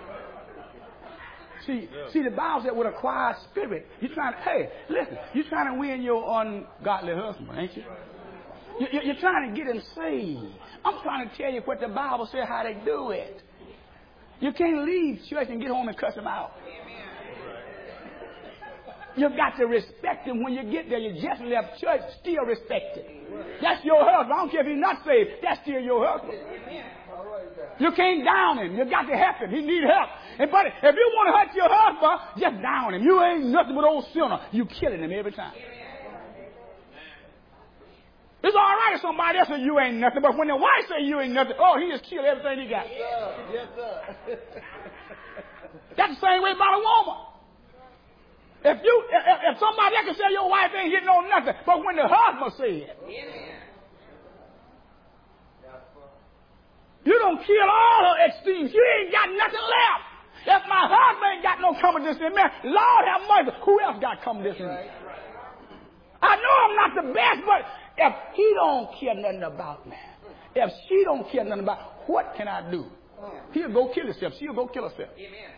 [SPEAKER 1] See, yeah. see, the Bible said with a quiet spirit, you're trying to, hey, listen, you're trying to win your ungodly husband, ain't you? you? You're trying to get him saved. I'm trying to tell you what the Bible said, how they do it. You can't leave church and get home and cuss him out. You've got to respect him when you get there. You just left church, still respect him. That's your husband. I don't care if he's not saved. That's still your husband. You can't down him. You got to help him. He needs help. And buddy, if you want to hurt your husband, just down him. You ain't nothing but old sinner. You killing him every time. It's all right if somebody else says you ain't nothing, but when the wife says you ain't nothing, oh, he just killed everything he got.
[SPEAKER 2] Yes, sir.
[SPEAKER 1] That's the same way about a woman. If you, if, if somebody else can say your wife ain't getting on nothing, but when the husband says it, you don't kill all her esteem. You ain't got nothing left. If my husband ain't got no competence in me, Lord have mercy, who else got competence in me? I know I'm not the best, but if he don't care nothing about me, if she don't care nothing about, what can I do? He'll go kill himself. She'll go kill herself.
[SPEAKER 3] Amen.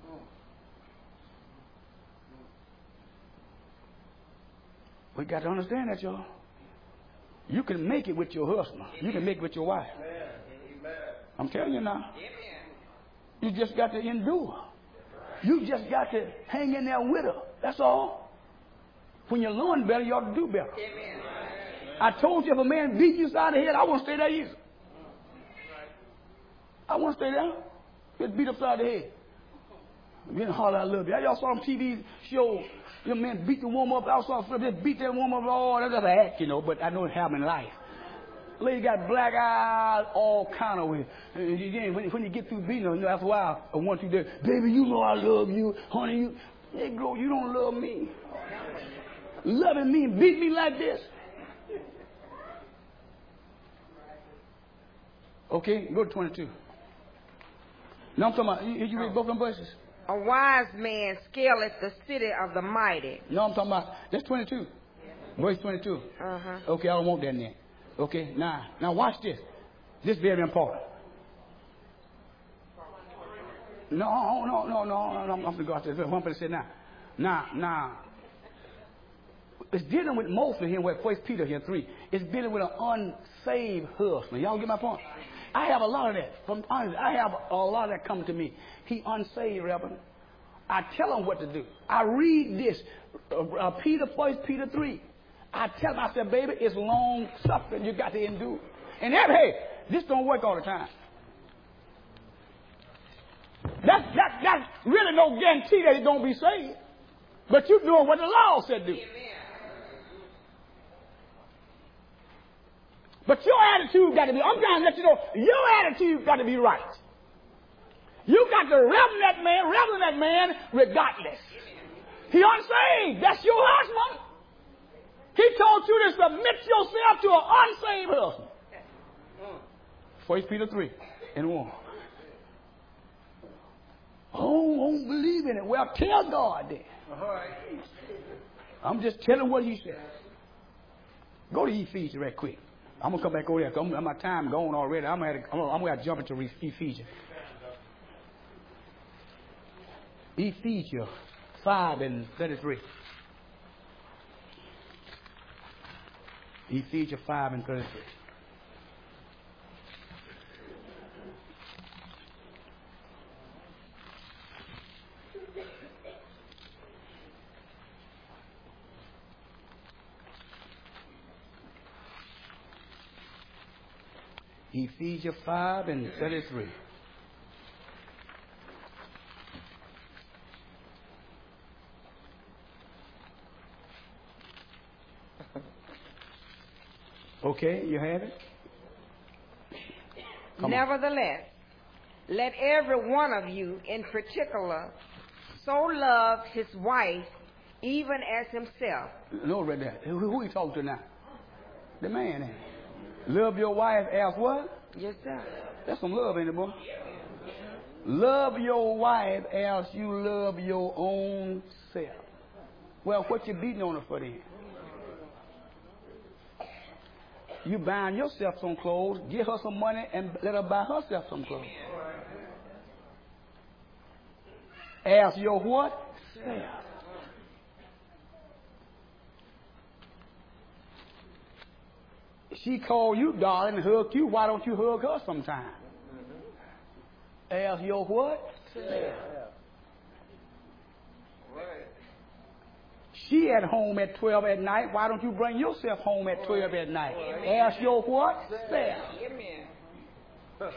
[SPEAKER 1] We got to understand that, y'all. You can make it with your husband. You can make it with your wife. I'm telling you now. You just got to endure. You just got to hang in there with her. That's all. When you learn better, you ought to do better. I told you if a man beat you side of the head, I won't stay there either. I won't stay there. Get beat upside the head. Getting holler, I love you. Y'all saw them T V shows. Your man beat the woman up. I saw just beat that woman up. Oh, that's just an act, you know. But I know it happened in life. Lady got black eyes, all kind of way. When, when you get through beating her, you know, after a while, I want you there. Baby, you know I love you. Honey, you, Negro, you don't love me. Loving me and beat me like this. Okay, go to twenty-two. Now I'm talking about, did you read both of them verses?
[SPEAKER 3] A wise man scaleth the city of the mighty.
[SPEAKER 1] No, I'm talking about, that's twenty-two. Verse twenty-two.
[SPEAKER 3] Uh-huh.
[SPEAKER 1] Okay, I don't want that in there. Okay, now, now watch this. This is very important. No, no, no, no, no, I'm, I'm going to go out there. What I'm going to say now. Now, now, it's dealing with mostly here, where First Peter here, three. It's dealing with an unsaved husband. Y'all get my point? I have a lot of that. From I have a lot of that come to me. He unsaved, Reverend. I tell him what to do. I read this, uh, uh, Peter, First Peter three. I tell him, I said, baby, it's long suffering. You got to endure. And that, hey, this don't work all the time. That's that, that's really no guarantee that he don't be saved. But you doing what the law said do. But your attitude got to be, I'm trying to let you know, your attitude got to be right. You got to reverend that man, reverend that man regardless. He unsaved. That's your husband. He told you to submit yourself to an unsaved husband. First Peter three and one. Oh, I don't believe in it. Well, tell God then. I'm just telling what he said. Go to Ephesians right quick. I'm going to come back over there. I'm, my time gone already. I'm going to I'm to jump into Ephesians. Ephesians five and thirty-three. Ephesians five and thirty-three. Ephesians five and thirty-three. Okay, you have it? Come
[SPEAKER 3] Nevertheless, on. Let every one of you in particular so love his wife even as himself.
[SPEAKER 1] No, right there. Who, who he talking to now? The man. Ain't it? Love your wife as what?
[SPEAKER 3] Yes, sir.
[SPEAKER 1] That's some love, ain't it, boy? Love your wife as you love your own self. Well, what you beating on her for then? You buying yourself some clothes, give her some money, and let her buy herself some clothes. As your what? Self. She called you darling and hugged you. Why don't you hug her sometime? As your what? Self. She at home at twelve at night. Why don't you bring yourself home at twelve at night? Ask your what? Self.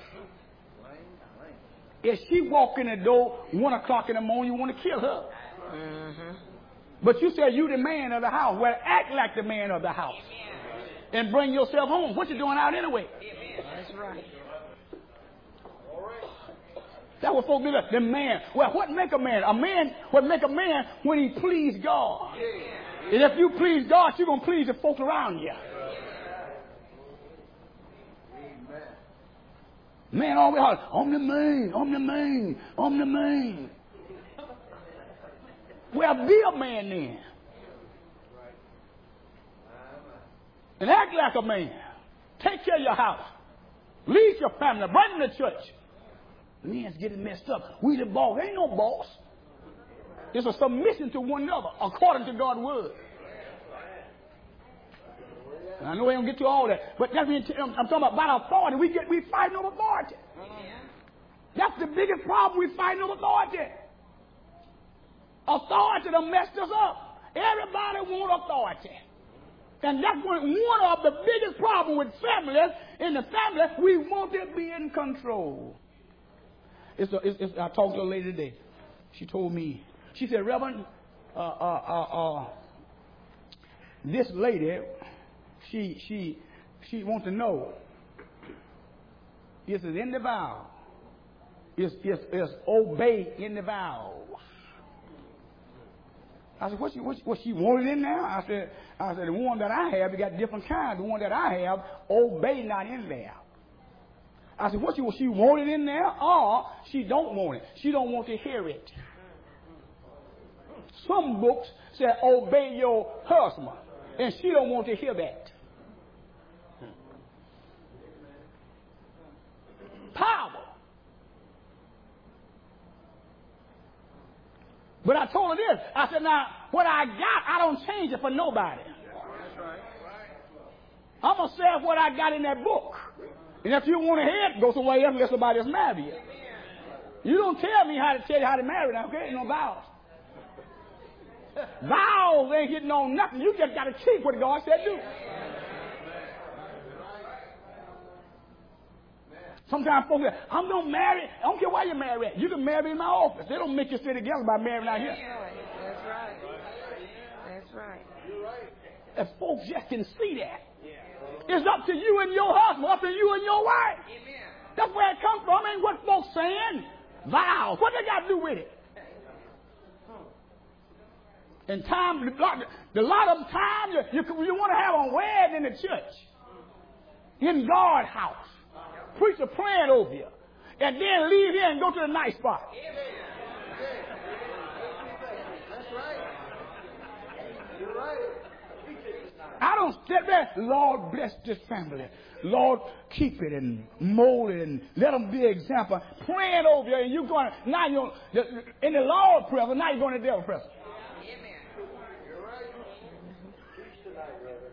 [SPEAKER 1] If she walk in the door one o'clock in the morning, you want to kill her. Mm-hmm. But you said you the man of the house. Well, act like the man of the house. And bring yourself home. What you doing out anyway?
[SPEAKER 3] That's right.
[SPEAKER 1] That's what folks do. The man. Well, what make a man? A man, what make a man when he please God. And if you please God, you're going to please the folks around you. Man, always holler, I'm the man, I'm the man, I'm the man. Well, be a man then. And act like a man. Take care of your house. Lead your family. Bring them to church. Men's getting messed up. We the boss. Ain't no boss. It's a submission to one another according to God's word. And I know I don't get to all that, but that's what I'm talking about, about authority. We get we fighting over authority. That's the biggest problem. We fighting over authority. Authority done messed us up. Everybody want authority. And that's one, one of the biggest problems with families. In the family, we want to be in control. It's a, it's, it's, I talked to a lady today. She told me, she said, Reverend, uh, uh, uh, uh, this lady, she she she wants to know, is it in the vow? Is is is obey in the vows? I said, what she, what she, what she wanted in there? I said, I said, the one that I have, you got different kinds. The one that I have, obey not in there. I said, what she, she wanted in there, or she don't want it. She don't want to hear it. Some books say, obey your husband, and she don't want to hear that. Power. But I told her this. I said, now, what I got, I don't change it for nobody. I'm going to say what I got in that book. And if you want to hear it, go somewhere else and let somebody else marry you. You don't tell me how to tell you how to marry now, okay? Ain't no vows. Vows ain't getting on nothing. You just got to keep what God said do. Sometimes folks say, I'm going to marry. I don't care why you marry at. You can marry in my office. They don't make you sit together by marrying out here.
[SPEAKER 3] That's right. That's right.
[SPEAKER 1] If folks just can see that. It's up to you and your husband, up to you and your wife. That's where it comes from. Ain't what folks saying. Vows. What they got to do with it? And time, the lot of time you, you, you want to have a wedding in the church. In God's house. Preacher praying over you. And then leave here and go to the night spot.
[SPEAKER 2] That's right. You're right.
[SPEAKER 1] I don't sit there, Lord bless this family. Lord keep it and mold it and let them be an example. Praying over you and you're going to, now you're in the Lord presence, now you're going to the devil presence.
[SPEAKER 2] You're right. Preach tonight, brother.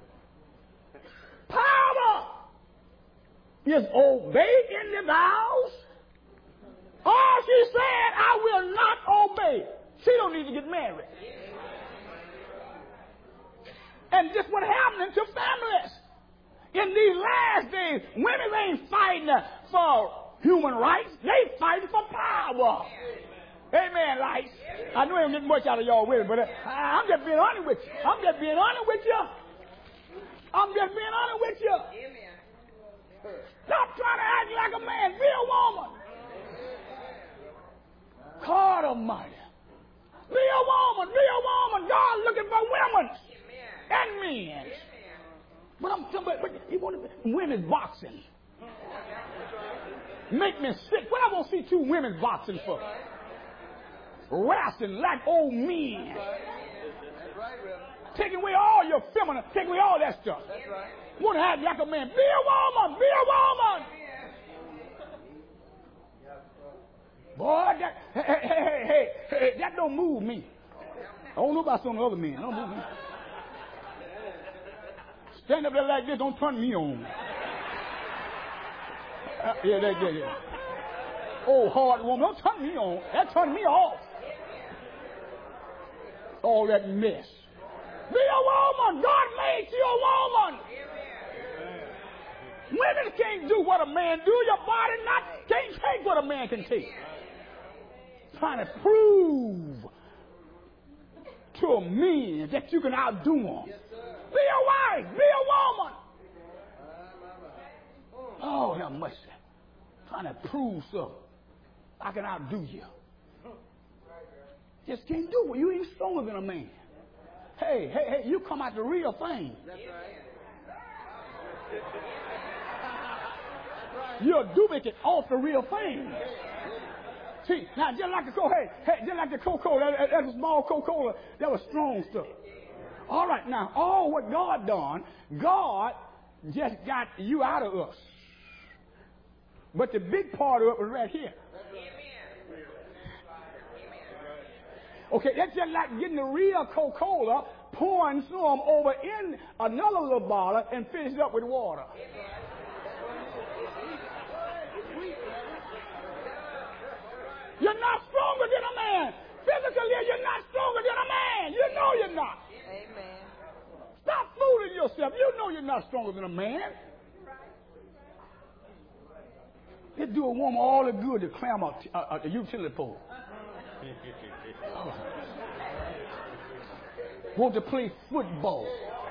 [SPEAKER 1] Power is obey in the vows. All she said, I will not obey. She don't need to get married. And just what happening to families. In these last days, women ain't fighting for human rights. They fighting for power. Amen, lights. I know I ain't getting much out of y'all women, but I, I'm just being honest with you. I'm just being honest with you. I'm just being honest with you. Stop trying to act like a man. Be a woman. God Almighty. Be a woman. Be a woman. God looking for women and men. But I'm talking about, but you want to, women's boxing. Make me sick. What I want to see two women boxing for? Wrestling like old men. Taking away all your feminine, taking away all that stuff. Want to act like a man. Be a woman. Be a woman. Boy, that, hey, hey, hey, hey, hey, that don't move me. I don't know about some other men. Don't move me. Stand up there like this, don't turn me on. Uh, yeah, that, yeah, yeah. Oh, hard woman, don't turn me on. That turn me off. All that mess. Be a woman. God made you a woman. Women can't do what a man do. Your body not can't take what a man can take. Trying to prove to a man that you can outdo him. Be a wife. Be a woman. Oh, how much? Trying to prove something. I can outdo you. Just can't do it. You ain't stronger than a man. Hey, hey, hey, you come out the real thing. That's right. You're a duplicate off the real thing. See, now just like the Coca, hey, hey, just like the Coca-Cola, that, that's a small Coca-Cola, that was strong stuff. All right, now all what God done, God just got you out of us. But the big part of it was right here. Okay, that's just like getting the real Coca-Cola, pouring some over in another little bottle and finish it up with water. You're not stronger than a man. Physically, you're not stronger than a man. You know you're not.
[SPEAKER 3] Amen.
[SPEAKER 1] Stop fooling yourself. You know you're not stronger than a man. It do a woman all the good to climb a, a, a utility pole. Oh. Want to play football.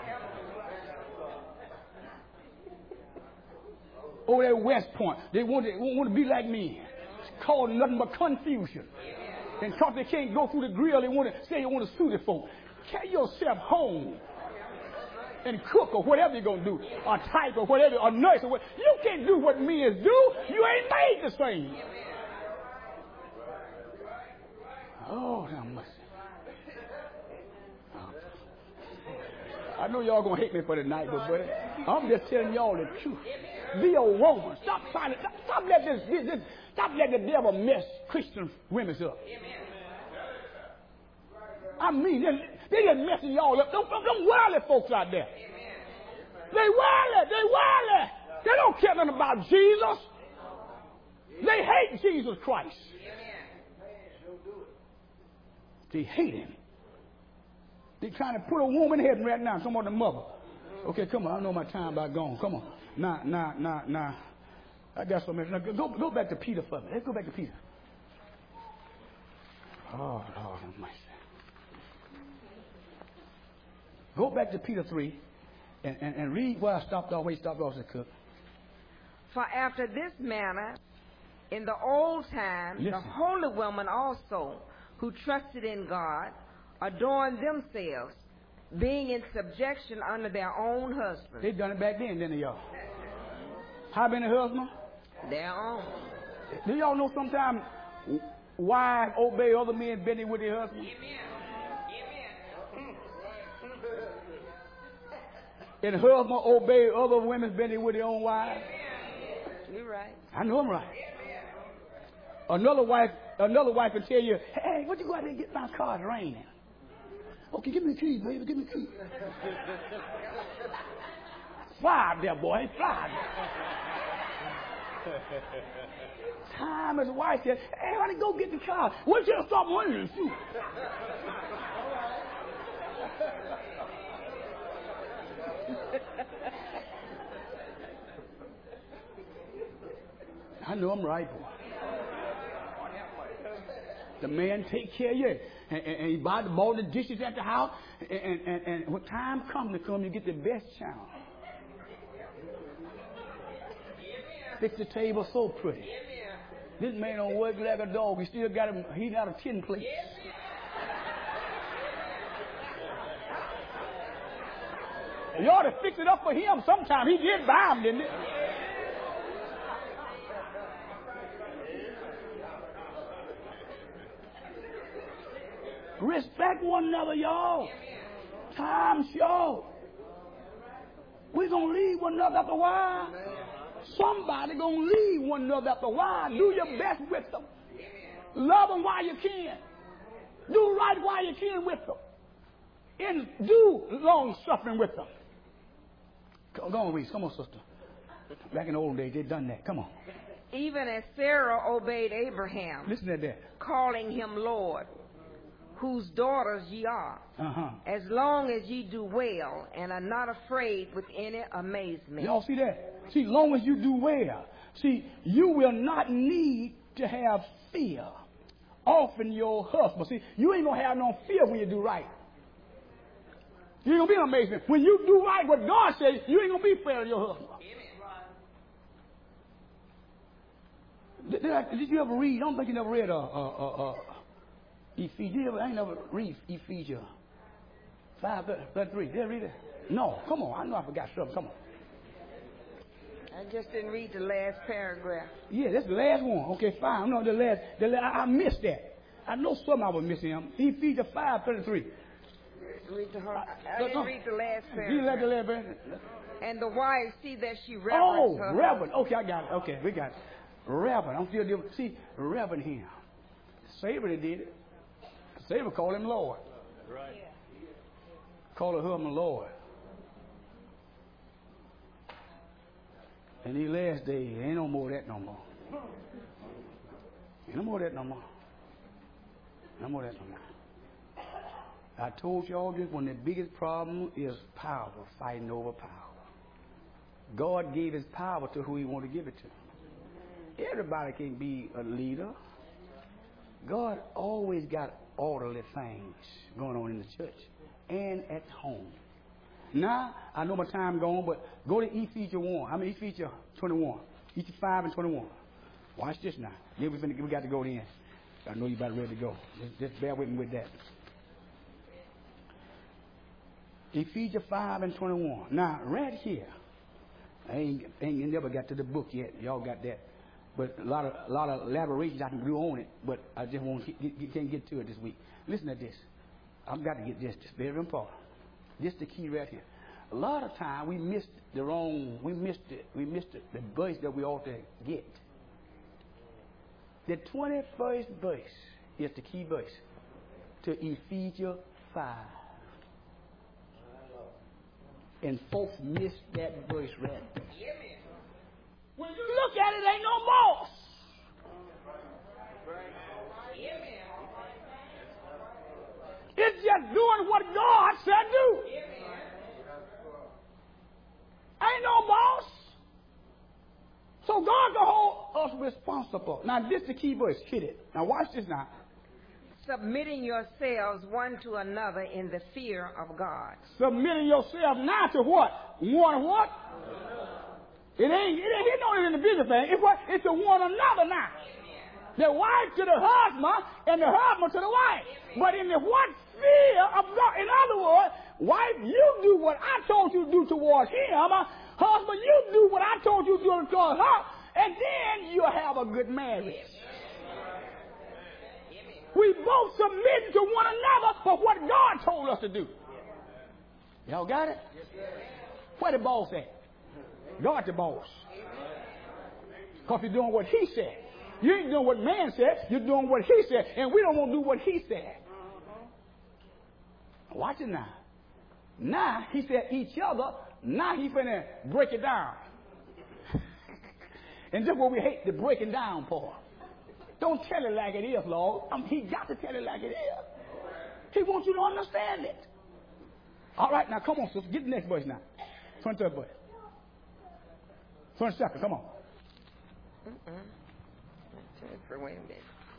[SPEAKER 1] Over at West Point, they want to, want to be like me. It's called nothing but confusion. And because they can't go through the grill, they want to say they want to sue the folk. Carry yourself home and cook or whatever you're going to do, or type or whatever, or nurse or whatever. You can't do what men do. You ain't made the same. Oh, how much? I know y'all going to hate me for tonight, but buddy, I'm just telling y'all the truth. Be a woman. Stop trying to, stop, stop letting this, this, this, stop letting the devil mess Christian women up. I mean, they, they just messing y'all up. Don't, don't, don't worldly folks out there. They worldly. They worldly. They don't care nothing about Jesus. They hate Jesus Christ. They hate him. They're trying to put a woman in heaven right now. Come on, the mother. Okay, come on. I know my time about gone. Come on. Nah, nah, nah, nah. I got so much. Now, go, go back to Peter for me. Let's go back to Peter. Oh, Lord have mercy. Go back to Peter three and, and, and read where I stopped off, where he stopped off the cook.
[SPEAKER 3] For after this manner, in the old time,
[SPEAKER 1] Listen.
[SPEAKER 3] the holy women also, who trusted in God, adorned themselves, being in subjection under their own husbands.
[SPEAKER 1] They done it back then, didn't they, y'all? How many husbands?
[SPEAKER 3] Their own.
[SPEAKER 1] Do y'all know sometimes wives obey other men bending with their husbands? And husbands obey other women bending with their own wives?
[SPEAKER 3] You're right.
[SPEAKER 1] I know I'm right. Another wife, another wife can tell you, hey, what you go out there and get my car? It's raining. Okay, give me the keys, baby. Give me the keys. Fly there, boy. Fly there. Time his wife said, hey, honey, go get the car. What you stop running? Shoot. I know I'm right, boy. The man take care of you. And, and, and he buy the ball the dishes at the house. And, and, and, and when time comes to come, you get the best channel. Fix the table so pretty. This man don't work like a dog. He still got him. He got a tin plate. You ought to fix it up for him sometime. He did buy him, didn't he? Respect one another, y'all. Time's short. We're going to leave one another after a while. Somebody going to leave one another after a while. Do your best with them. Love them while you can. Do right while you can with them. And do long suffering with them. Go, go on, Reese. Come on, sister. Back in the old days, they done that. Come on.
[SPEAKER 3] Even as Sarah obeyed Abraham,
[SPEAKER 1] listen to that,
[SPEAKER 3] calling him Lord, whose daughters ye are,
[SPEAKER 1] uh-huh.
[SPEAKER 3] as long as ye do well and are not afraid with any amazement.
[SPEAKER 1] Y'all see that? See, long as you do well. See, you will not need to have fear often your husband. See, you ain't going to have no fear when you do right. You ain't going to be an amazement. When you do right what God says, you ain't going to be afraid of your husband. Did, did, I, did you ever read? I don't think you never read uh, uh, uh, uh, Ephesians. I ain't never read Ephesians five thirty-three. Did I read it? No. Come on. I know I forgot something. Come on.
[SPEAKER 3] I just didn't read the last paragraph.
[SPEAKER 1] Yeah, that's the last one. Okay, fine. No, the last. The last I, I missed that. I know something I was missing. Him. Ephesians five thirty-three.
[SPEAKER 3] Read the whole. I, I didn't no, read the last paragraph.
[SPEAKER 1] You read the last paragraph.
[SPEAKER 3] And the wives see that she reverence
[SPEAKER 1] oh,
[SPEAKER 3] her. Oh,
[SPEAKER 1] reverend. Okay, I got it. Okay, we got it. Reverend. I'm still doing. See, reverend him. Sabre did it. Sabre called him Lord. Right. Call her husband Lord. In these last days, ain't no more of that no more. Ain't no more of that no more. No more of that no more. I told y'all this when the biggest problem is power, fighting over power. God gave his power to who he wanted to give it to. Everybody can be a leader. God always got orderly things going on in the church and at home. Now, I know my time gone, but go to Ephesians one. I mean, Ephesians twenty-one. Ephesians five and twenty-one. Watch this now. Yeah, we, finna, we got to go in. I know you about ready to go. Just, just bear with me with that. Ephesians five and twenty-one. Now, right here, I ain't, ain't never got to the book yet. Y'all got that. But a lot of a lot of elaborations I can do on it, but I just won't get, get, can't get to it this week. Listen to this. I've got to get this. It's very important. This is the key right here. A lot of time we missed the wrong. We missed it. We missed it, the verse that we ought to get. The twenty-first verse is the key verse to Ephesians five. And folks miss that verse right there. When you look at it, ain't no boss. It's just doing what God said do. Ain't no boss. So God can hold us responsible. Now, this is the key verse. Hit it. Now, watch this now.
[SPEAKER 3] Submitting yourselves one to another in the fear of God.
[SPEAKER 1] Submitting yourself now to what? One what? It ain't, it ain't, it don't in the business thing. It's what? It's to one another now. The wife to the husband and the husband to the wife. But in the what fear of God? In other words, wife, you do what I told you to do towards him. Husband, you do what I told you to do towards her. And then you'll have a good marriage. We both submit to one another for what God told us to do. Y'all got it? Where the boss at? God the boss. Because you're doing what he said. You ain't doing what man said. You're doing what he said. And we don't want to do what he said. Watch it now. Now, he said each other. Now he's going to break it down. And that's what we hate, the breaking down part. Don't tell it like it is, Lord. I mean, he got to tell it like it is. He wants you to understand it. All right, now come on, sister. Get the next verse now. twenty-third verse. twenty-second, come on.
[SPEAKER 3] Mm-mm. For wait a minute.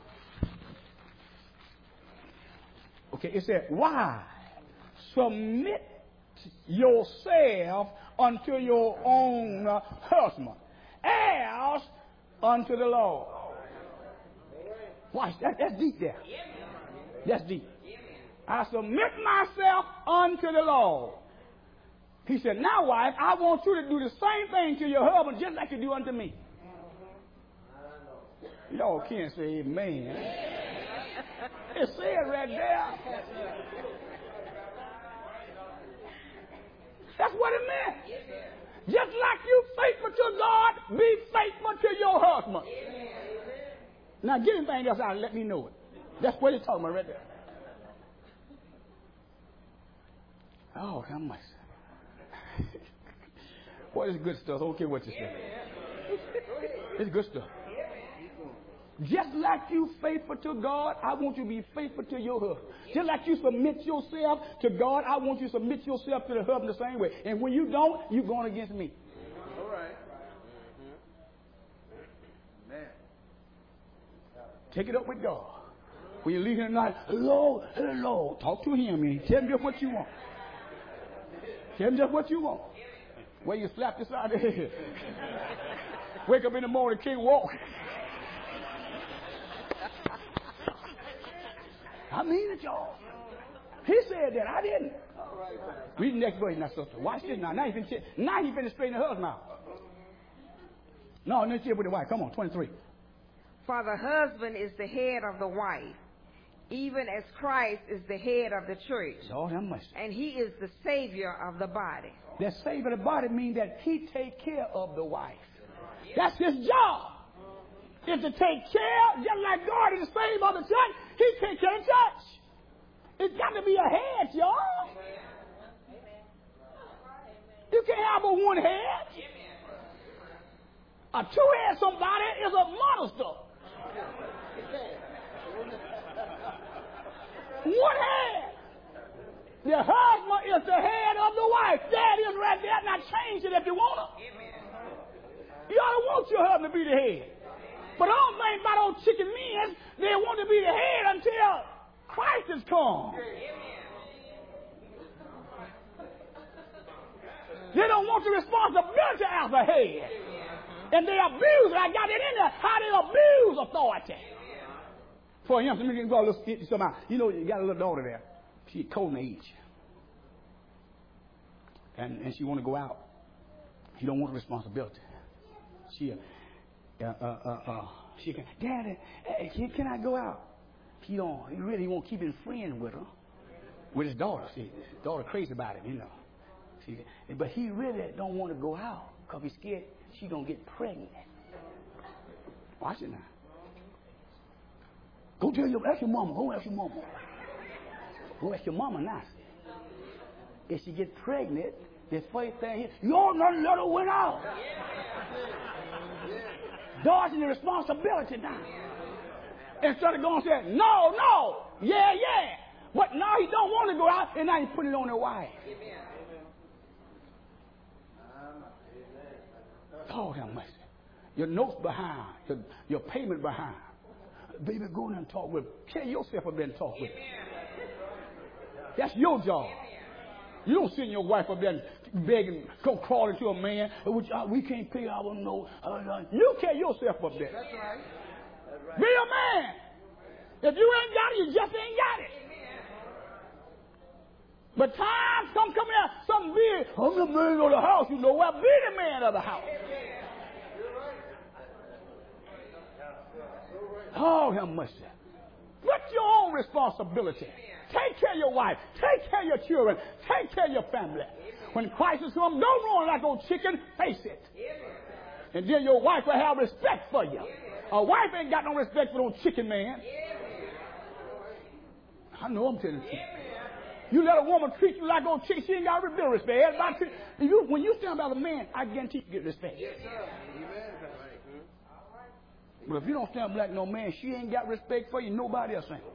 [SPEAKER 1] Okay, it said, why? Submit yourself unto your own uh, husband, as unto the Lord. Watch, that, that's deep there. That's deep. I submit myself unto the Lord. He said, now wife, I want you to do the same thing to your husband just like you do unto me. Y'all can't say amen. It said right there. That's what it meant. Just like you faithful to God, be faithful to your husband. Now get anything else out and let me know it. That's what he's talking about right there. Oh, how much? Boy, it's good stuff. I don't care what you say. It's good stuff. Just like you faithful to God, I want you to be faithful to your husband. Just like you submit yourself to God, I want you to submit yourself to the husband the same way. And when you don't, you're going against me.
[SPEAKER 2] All right. Amen.
[SPEAKER 1] Take it up with God. When you leave here tonight, hello, hello, talk to him and tell him just what you want. Tell him just what you want. Where you slap this side of the head. Wake up in the morning, can't walk. I mean it, y'all. He said that. I didn't. Read the next verse now, sister. Watch this now. Now he finished, now he finished straightening her husband out. No, let's see it with the wife. Come on, twenty-three.
[SPEAKER 3] For the husband is the head of the wife, even as Christ is the head of the church.
[SPEAKER 1] Lord have mercy.
[SPEAKER 3] And he is the Savior of the body.
[SPEAKER 1] That Savior of the body means that he take care of the wife. That's his job. Is to take care, just like God is the Savior of the church, he takes care of the church. It's got to be a head, y'all. You can't have but one head. A two-head somebody is a monster. One head. The husband is the head of the wife. That is right there. Now change it if you want to. You ought to want your husband to be the head. But I don't think about those chicken men. They want to be the head until Christ has come. They don't want the responsibility as a head. And they abuse it. I got it in there. How they abuse authority. For him, let me go a little something out. You know, you got a little daughter there. She's cold in age. And, and she want to go out. She don't want the responsibility. She, uh, uh, uh, uh, she can, Daddy, hey, can, can I go out? He don't, he really won't keep his friend with her. With his daughter. See, his daughter crazy about him, you know. See, but he really don't want to go out because he's scared she's going to get pregnant. Watch it now. Go tell your, ask your mama. Go ask your mama. Go ask your mama now. If she gets pregnant, the first thing is, you don't know let her went out. Dodging the responsibility now. Instead of going and saying, no, no, yeah, yeah. But now he don't want to go out, and now he's putting it on her wife. Oh, have mercy. Your notes behind, your, your payment behind. Baby, go in and talk with him. Carry yourself up there and talk with him. That's your job. You don't send your wife up there and begging, come crawling to a man. Which, uh, we can't pay our no. Uh, you carry yourself up there. That's right. That's right. Be a man. If you ain't got it, you just ain't got it. But times come coming out, something big. I'm the man of the house, you know. Well, be the man of the house. Oh, have mercy. Put your own responsibility. Take care of your wife. Take care of your children. Take care of your family. When crisis comes, don't run like old chicken. Face it. And then your wife will have respect for you. A wife ain't got no respect for no chicken man. I know I'm telling you. You let a woman treat you like old chicken, she ain't got a bit of respect. Everybody treat, you, when you stand by the man, I guarantee you get respect. But if you don't stand like no man, she ain't got respect for you. Nobody else ain't.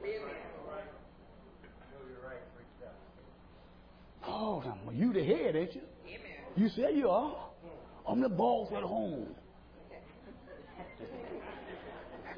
[SPEAKER 1] Oh, you the head, ain't you? You say you are. I'm the boss at home.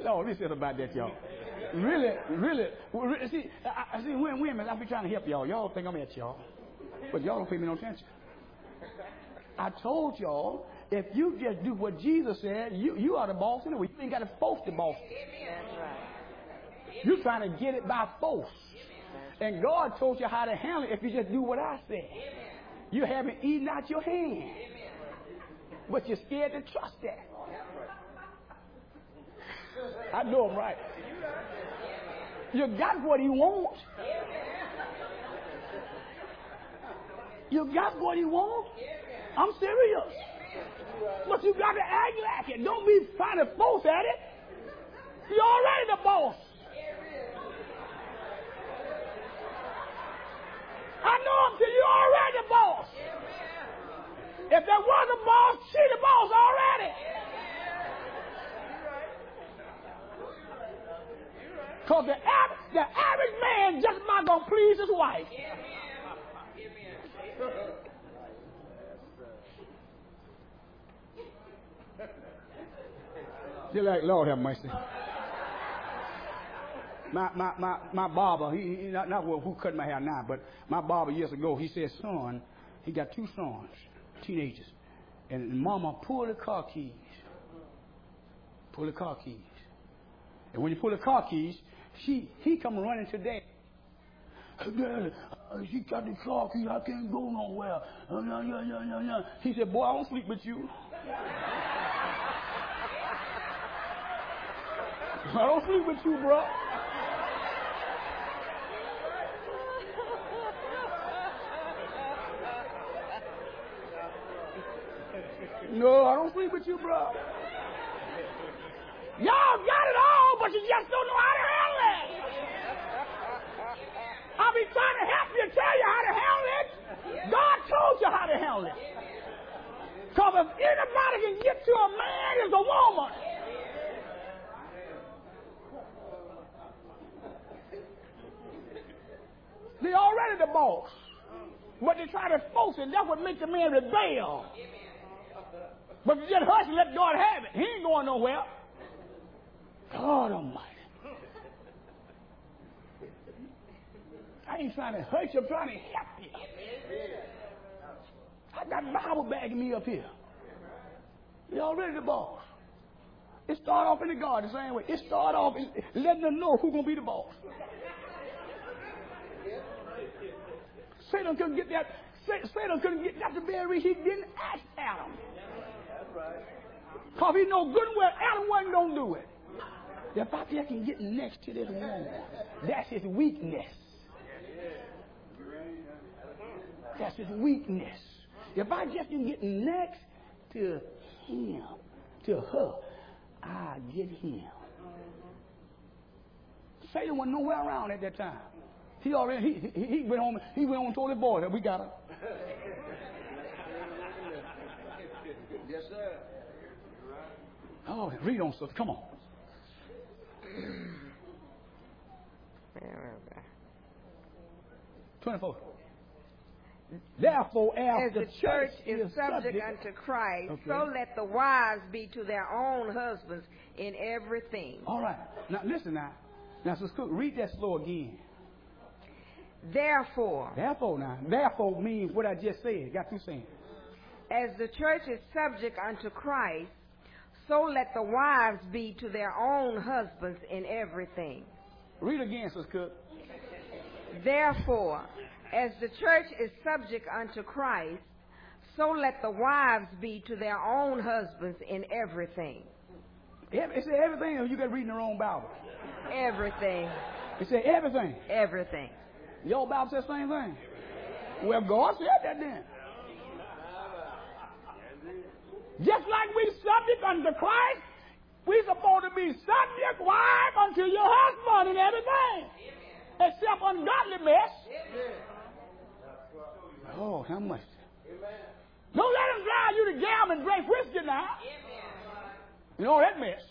[SPEAKER 1] Lord, listen about that, y'all. Really, really, really see, I, I see when women, I be trying to help y'all. Y'all think I'm at y'all, but y'all don't pay me no attention. I told y'all, if you just do what Jesus said, you, you are the boss anyway. You ain't got to force the boss.
[SPEAKER 3] That's right.
[SPEAKER 1] You're trying to get it by force. And God told you how to handle it if you just do what I said. You haven't eaten out your hand. But you're scared to trust that. I know I'm right. You got what he wants. You got what he wants. I'm serious. But you got to act like it. Don't be trying to force at it. You're already the boss. I know him till you're already the boss. If there was a boss, she the boss already. Because the, av- the average man just not going to please his wife. You're like, Lord have mercy. My my my, my barber, he, he not, not who cut my hair now, but my barber years ago, he said, son, he got two sons, teenagers, and mama pull the car keys. Pull the car keys. And when you pull the car keys, she he come running to dad. Daddy, uh, she got the car keys, I can't go nowhere. Uh, yeah, yeah, yeah, yeah, yeah. He said, boy, I don't sleep with you. I don't sleep with you, bro. No, I don't sleep with you, bro. Y'all got it all, but you just don't know how to handle it. I'll be trying to help you, tell you how to handle it. God told you how to handle it. Because if anybody can get to a man, it's a woman. They're already the boss. But they try to force it. That's what makes the man rebel. But you just hush and let God have it. He ain't going nowhere. God Almighty. I ain't trying to hurt you. I'm trying to help you. I got Bible bagging me up here. You're already the boss. It started off in the garden the same way. It started off in letting them know who's going to be the boss. Satan couldn't get that. Satan couldn't get that to Mary. He didn't ask Adam.
[SPEAKER 2] That's right.
[SPEAKER 1] Because he know good and well Adam wasn't going to do it. If I just can get next to this woman, that's his weakness. That's his weakness. If I just can get next to him, to her, I get him. Satan wasn't nowhere around at that time. He already he, he went home. He went home and told his boy that we got her.
[SPEAKER 2] Yes, sir.
[SPEAKER 1] Oh, read on, sister. Come on. Twenty-four. Therefore, as,
[SPEAKER 3] as the, the church is subject, subject unto Christ, okay. So let the wives be to their own husbands in everything.
[SPEAKER 1] All right. Now listen now. Now, Sister Cook, read that slow again.
[SPEAKER 3] Therefore.
[SPEAKER 1] Therefore now. Therefore means what I just said. Got two saying.
[SPEAKER 3] As the church is subject unto Christ, so let the wives be to their own husbands in everything.
[SPEAKER 1] Read again, Sister Cook.
[SPEAKER 3] Therefore, as the church is subject unto Christ, so let the wives be to their own husbands in everything.
[SPEAKER 1] It said everything, or you got to read in your own Bible?
[SPEAKER 3] Everything.
[SPEAKER 1] It said everything.
[SPEAKER 3] Everything.
[SPEAKER 1] Your Bible says the same thing. Well, God said that then. Just like we subject unto Christ, we supposed to be subject, wife, unto your husband and everything. Except ungodly mess. Oh, how much? Don't let him drive you to gamble and drink whiskey now. You know that mess.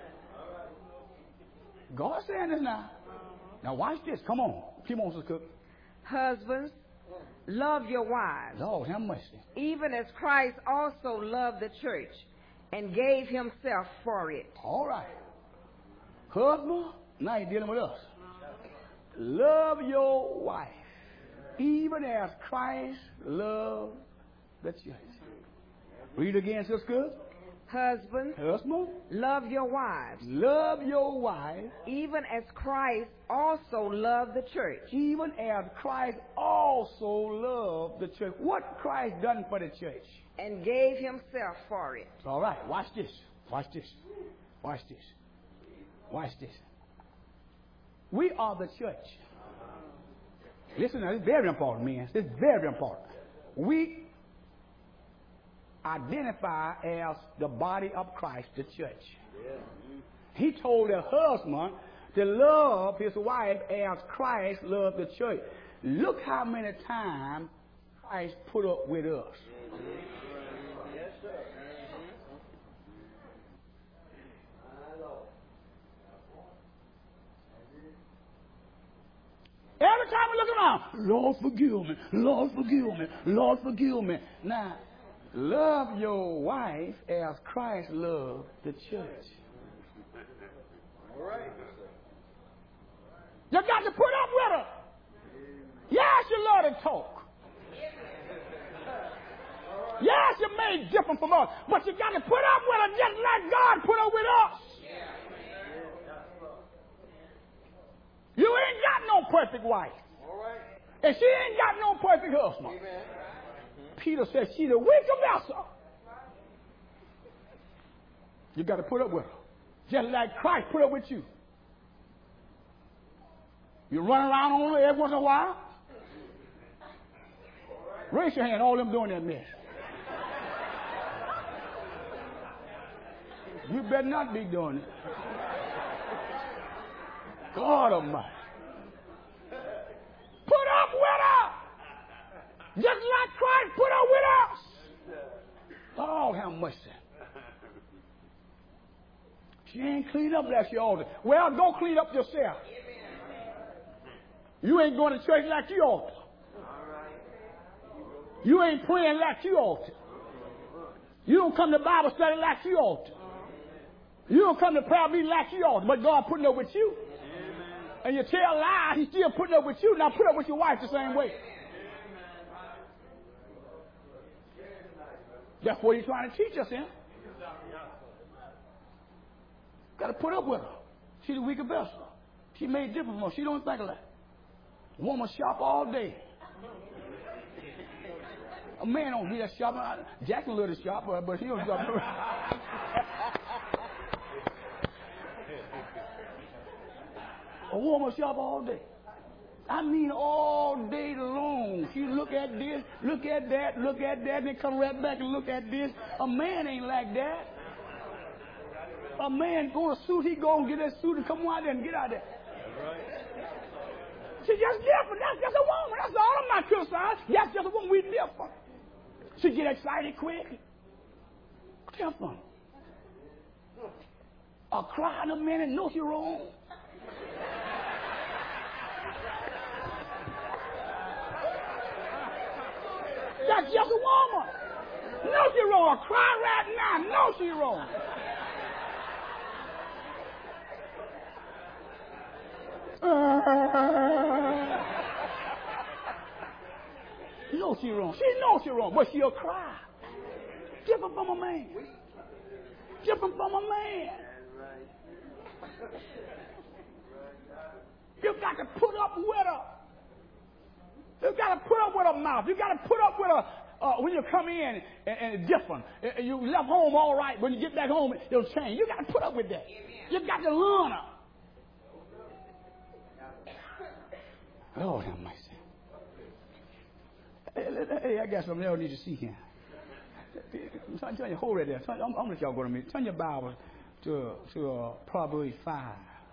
[SPEAKER 1] God's saying this now. Now watch this. Come on. Come on, Sister Cook.
[SPEAKER 3] Husbands, love your wives.
[SPEAKER 1] Lord, how much?
[SPEAKER 3] Even as Christ also loved the church and gave himself for it.
[SPEAKER 1] All right. Husband, now you're dealing with us. Love your wife, even as Christ loved the church. Read again, sister.
[SPEAKER 3] Husbands,
[SPEAKER 1] Husband,
[SPEAKER 3] love your wives,
[SPEAKER 1] love your wife,
[SPEAKER 3] even as Christ also loved the church.
[SPEAKER 1] even as Christ also loved the church. What Christ done for the church?
[SPEAKER 3] And gave himself for it.
[SPEAKER 1] All right, watch this. Watch this. Watch this. Watch this. We are the church. Listen, now, this is very important, man. This is very important. We identify as the body of Christ, the church. He told the husband to love his wife as Christ loved the church. Look how many times Christ put up with us.
[SPEAKER 2] Yes, sir.
[SPEAKER 1] Every time we look around, Lord forgive me, Lord forgive me, Lord forgive me. Now, love your wife as Christ loved the church.
[SPEAKER 2] All right.
[SPEAKER 1] You got to put up with her. Yes, you love to talk. Yes, you may different from us, but you got to put up with her just like God put up with us. You ain't got no perfect wife.
[SPEAKER 2] All right.
[SPEAKER 1] And she ain't got no perfect husband.
[SPEAKER 2] Amen.
[SPEAKER 1] Peter said she's a weaker vessel. You got to put up with her. Just like Christ put up with you. You run around on her every once in a while. Raise your hand, all of them doing that mess. You better not be doing it. God Almighty. Put up with her. Just like Christ put up with us. Oh, how much that? She ain't cleaned up like she ought to. Well, go clean up yourself. You ain't going to church like you ought to. You ain't praying like you ought to. You don't come to Bible study like you ought to. You don't come to prayer meeting like you ought to. But God putting up with you. And you tell lies, He's still putting up with you. Now put up with your wife the same way. That's what He's trying to teach us in. Got to put up with her. She's a weaker vessel. She made different from us. She don't think like. Woman shop all day. A man don't be that shopping. Jackson little shop, but he don't shop. A woman shop all day. I mean all day long. She look at this, look at that, look at that, and then come right back and look at this. A man ain't like that. A man go to suit, he go and get that suit and come out there and get out there. She's just different. That's just a woman. That's all. I'm not criticizing. That's just a woman. We different. She get excited quick. Different. A cry in a minute, know she wrong. That's just a woman. Know she wrong. A cry right now, know she wrong. Uh, know she wrong. She knows she wrong, but she'll cry. Different from a man. Different from a man. You got to put up with her. You got to put up with her mouth. You got to put up with her uh, when you come in and, and it's different. And you left home all right. When you get back home, it'll change. You got to put up with that. You got to learn her. Lord have mercy. Hey, hey, I got something else I need to see here. Turn, turn your hold right there. Turn, I'm, I'm going to let y'all go to me. Turn your Bible to, to uh, Proverbs five.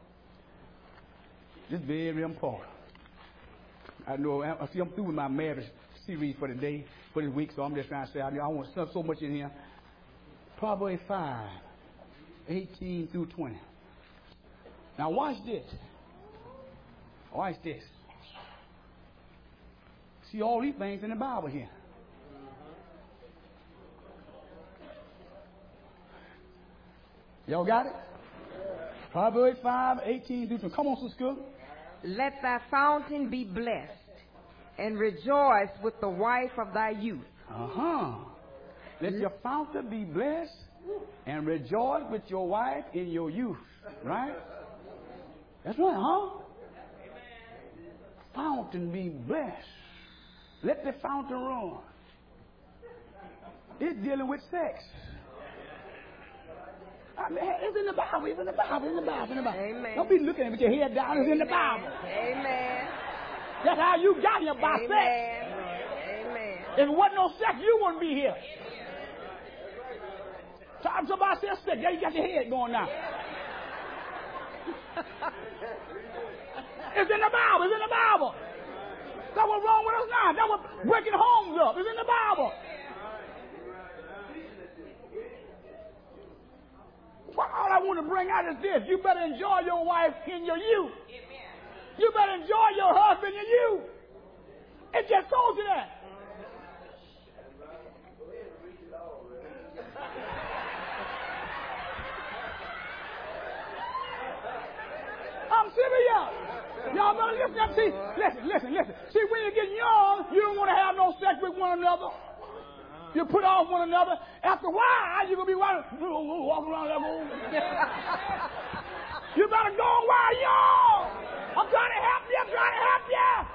[SPEAKER 1] This is very important. I know, I see I'm through with my marriage series for the day, for this week, so I'm just trying to say, I, I want to stuff so much in here. Proverbs five, eighteen through twenty. Now watch this. Watch this. See all these things in the Bible here. Y'all got it? Proverbs five, eighteen through twenty. Come on, Sister Cook.
[SPEAKER 3] Let thy fountain be blessed, and rejoice with the wife of thy youth.
[SPEAKER 1] Uh-huh. Let your fountain be blessed, and rejoice with your wife in your youth. Right? That's right, huh? Fountain be blessed. Let the fountain run. It's dealing with sex. I mean, it's in the Bible. It's in the Bible. It's in the Bible. It's in the Bible.
[SPEAKER 3] Amen.
[SPEAKER 1] Don't be looking at it with your head down. It's in the Bible.
[SPEAKER 3] Amen.
[SPEAKER 1] That's how you got here, by
[SPEAKER 3] Amen.
[SPEAKER 1] sex.
[SPEAKER 3] Amen.
[SPEAKER 1] If it wasn't no sex, you wouldn't be here. Time somebody says sex, there you got your head going now. It's in the Bible. It's in the Bible. That's what's wrong with us now. That's what's breaking homes up. It's in the Bible. Well, all I want to bring out is this. You better enjoy your wife in your youth. You better enjoy your husband in your youth. It just told you that. I'm serious. Y'all better listen up. See, listen, listen, listen. See, when you get young, you don't want to have no sex with one another. You put off one another. After a while, you're going to be walking around that room. You better go while young. I'm trying to help you. I'm trying to help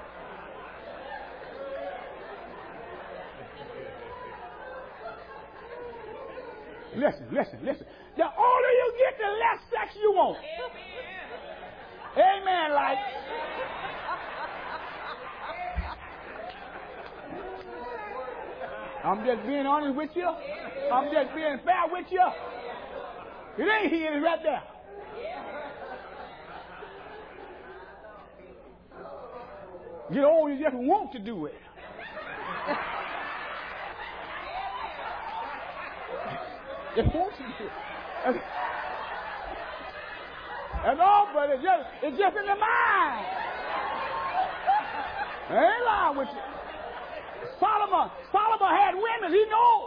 [SPEAKER 1] you. Listen, listen, listen. The older you get, the less sex you want. Amen, like. I'm just being honest with you. I'm just being fair with you. It ain't here, it's right there. Get old, you just want to do it. Just want to do it. That's all, but it's just, it's just in the mind. I ain't lying with you. Solomon, Solomon had women, he knows.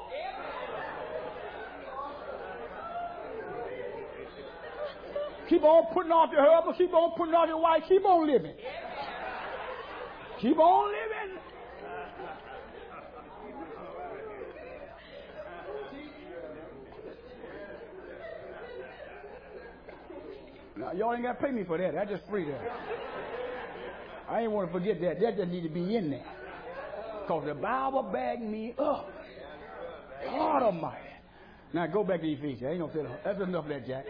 [SPEAKER 1] Keep on putting off your husband, keep on putting off your wife, keep on living. Keep on living. Now, y'all ain't got to pay me for that. That's just free there. I ain't want to forget that. That just need to be in there. Because the Bible backed me up. God Almighty. Now go back to Ephesians. I ain't gonna say that. That's enough of that, Jack.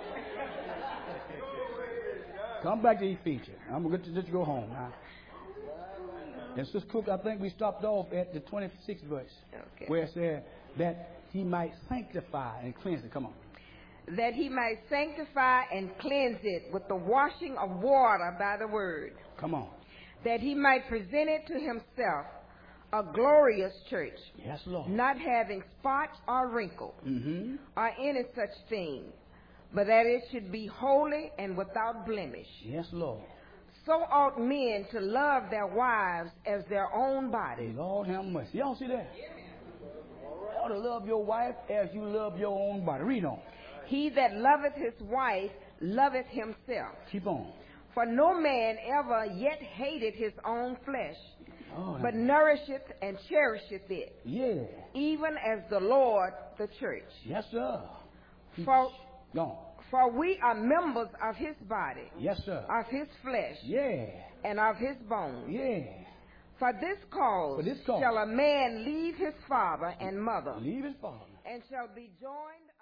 [SPEAKER 1] Come back to Ephesians. I'm going to just go home now. And Sister Cook, I think we stopped off at the twenty-sixth verse. Okay. Where it said that he might sanctify and cleanse it. Come on.
[SPEAKER 3] That he might sanctify and cleanse it with the washing of water by the word.
[SPEAKER 1] Come on.
[SPEAKER 3] That he might present it to himself a glorious church.
[SPEAKER 1] Yes, Lord.
[SPEAKER 3] Not having spot or wrinkle
[SPEAKER 1] mm-hmm.
[SPEAKER 3] or any such thing, but that it should be holy and without blemish.
[SPEAKER 1] Yes, Lord.
[SPEAKER 3] So ought men to love their wives as their own bodies.
[SPEAKER 1] Lord have mercy. Y'all see that? You ought to love your wife as you love your own body. Read on.
[SPEAKER 3] He that loveth his wife loveth himself.
[SPEAKER 1] Keep on.
[SPEAKER 3] For no man ever yet hated his own flesh,
[SPEAKER 1] oh,
[SPEAKER 3] but nourisheth and cherisheth it.
[SPEAKER 1] Yeah.
[SPEAKER 3] Even as the Lord the church.
[SPEAKER 1] Yes, sir.
[SPEAKER 3] For,
[SPEAKER 1] Go.
[SPEAKER 3] for we are members of his body.
[SPEAKER 1] Yes, sir.
[SPEAKER 3] Of his flesh.
[SPEAKER 1] Yeah.
[SPEAKER 3] And of his bones.
[SPEAKER 1] Yeah.
[SPEAKER 3] For this cause,
[SPEAKER 1] For this cause
[SPEAKER 3] shall a man leave his father and mother.
[SPEAKER 1] Leave his father.
[SPEAKER 3] And shall be joined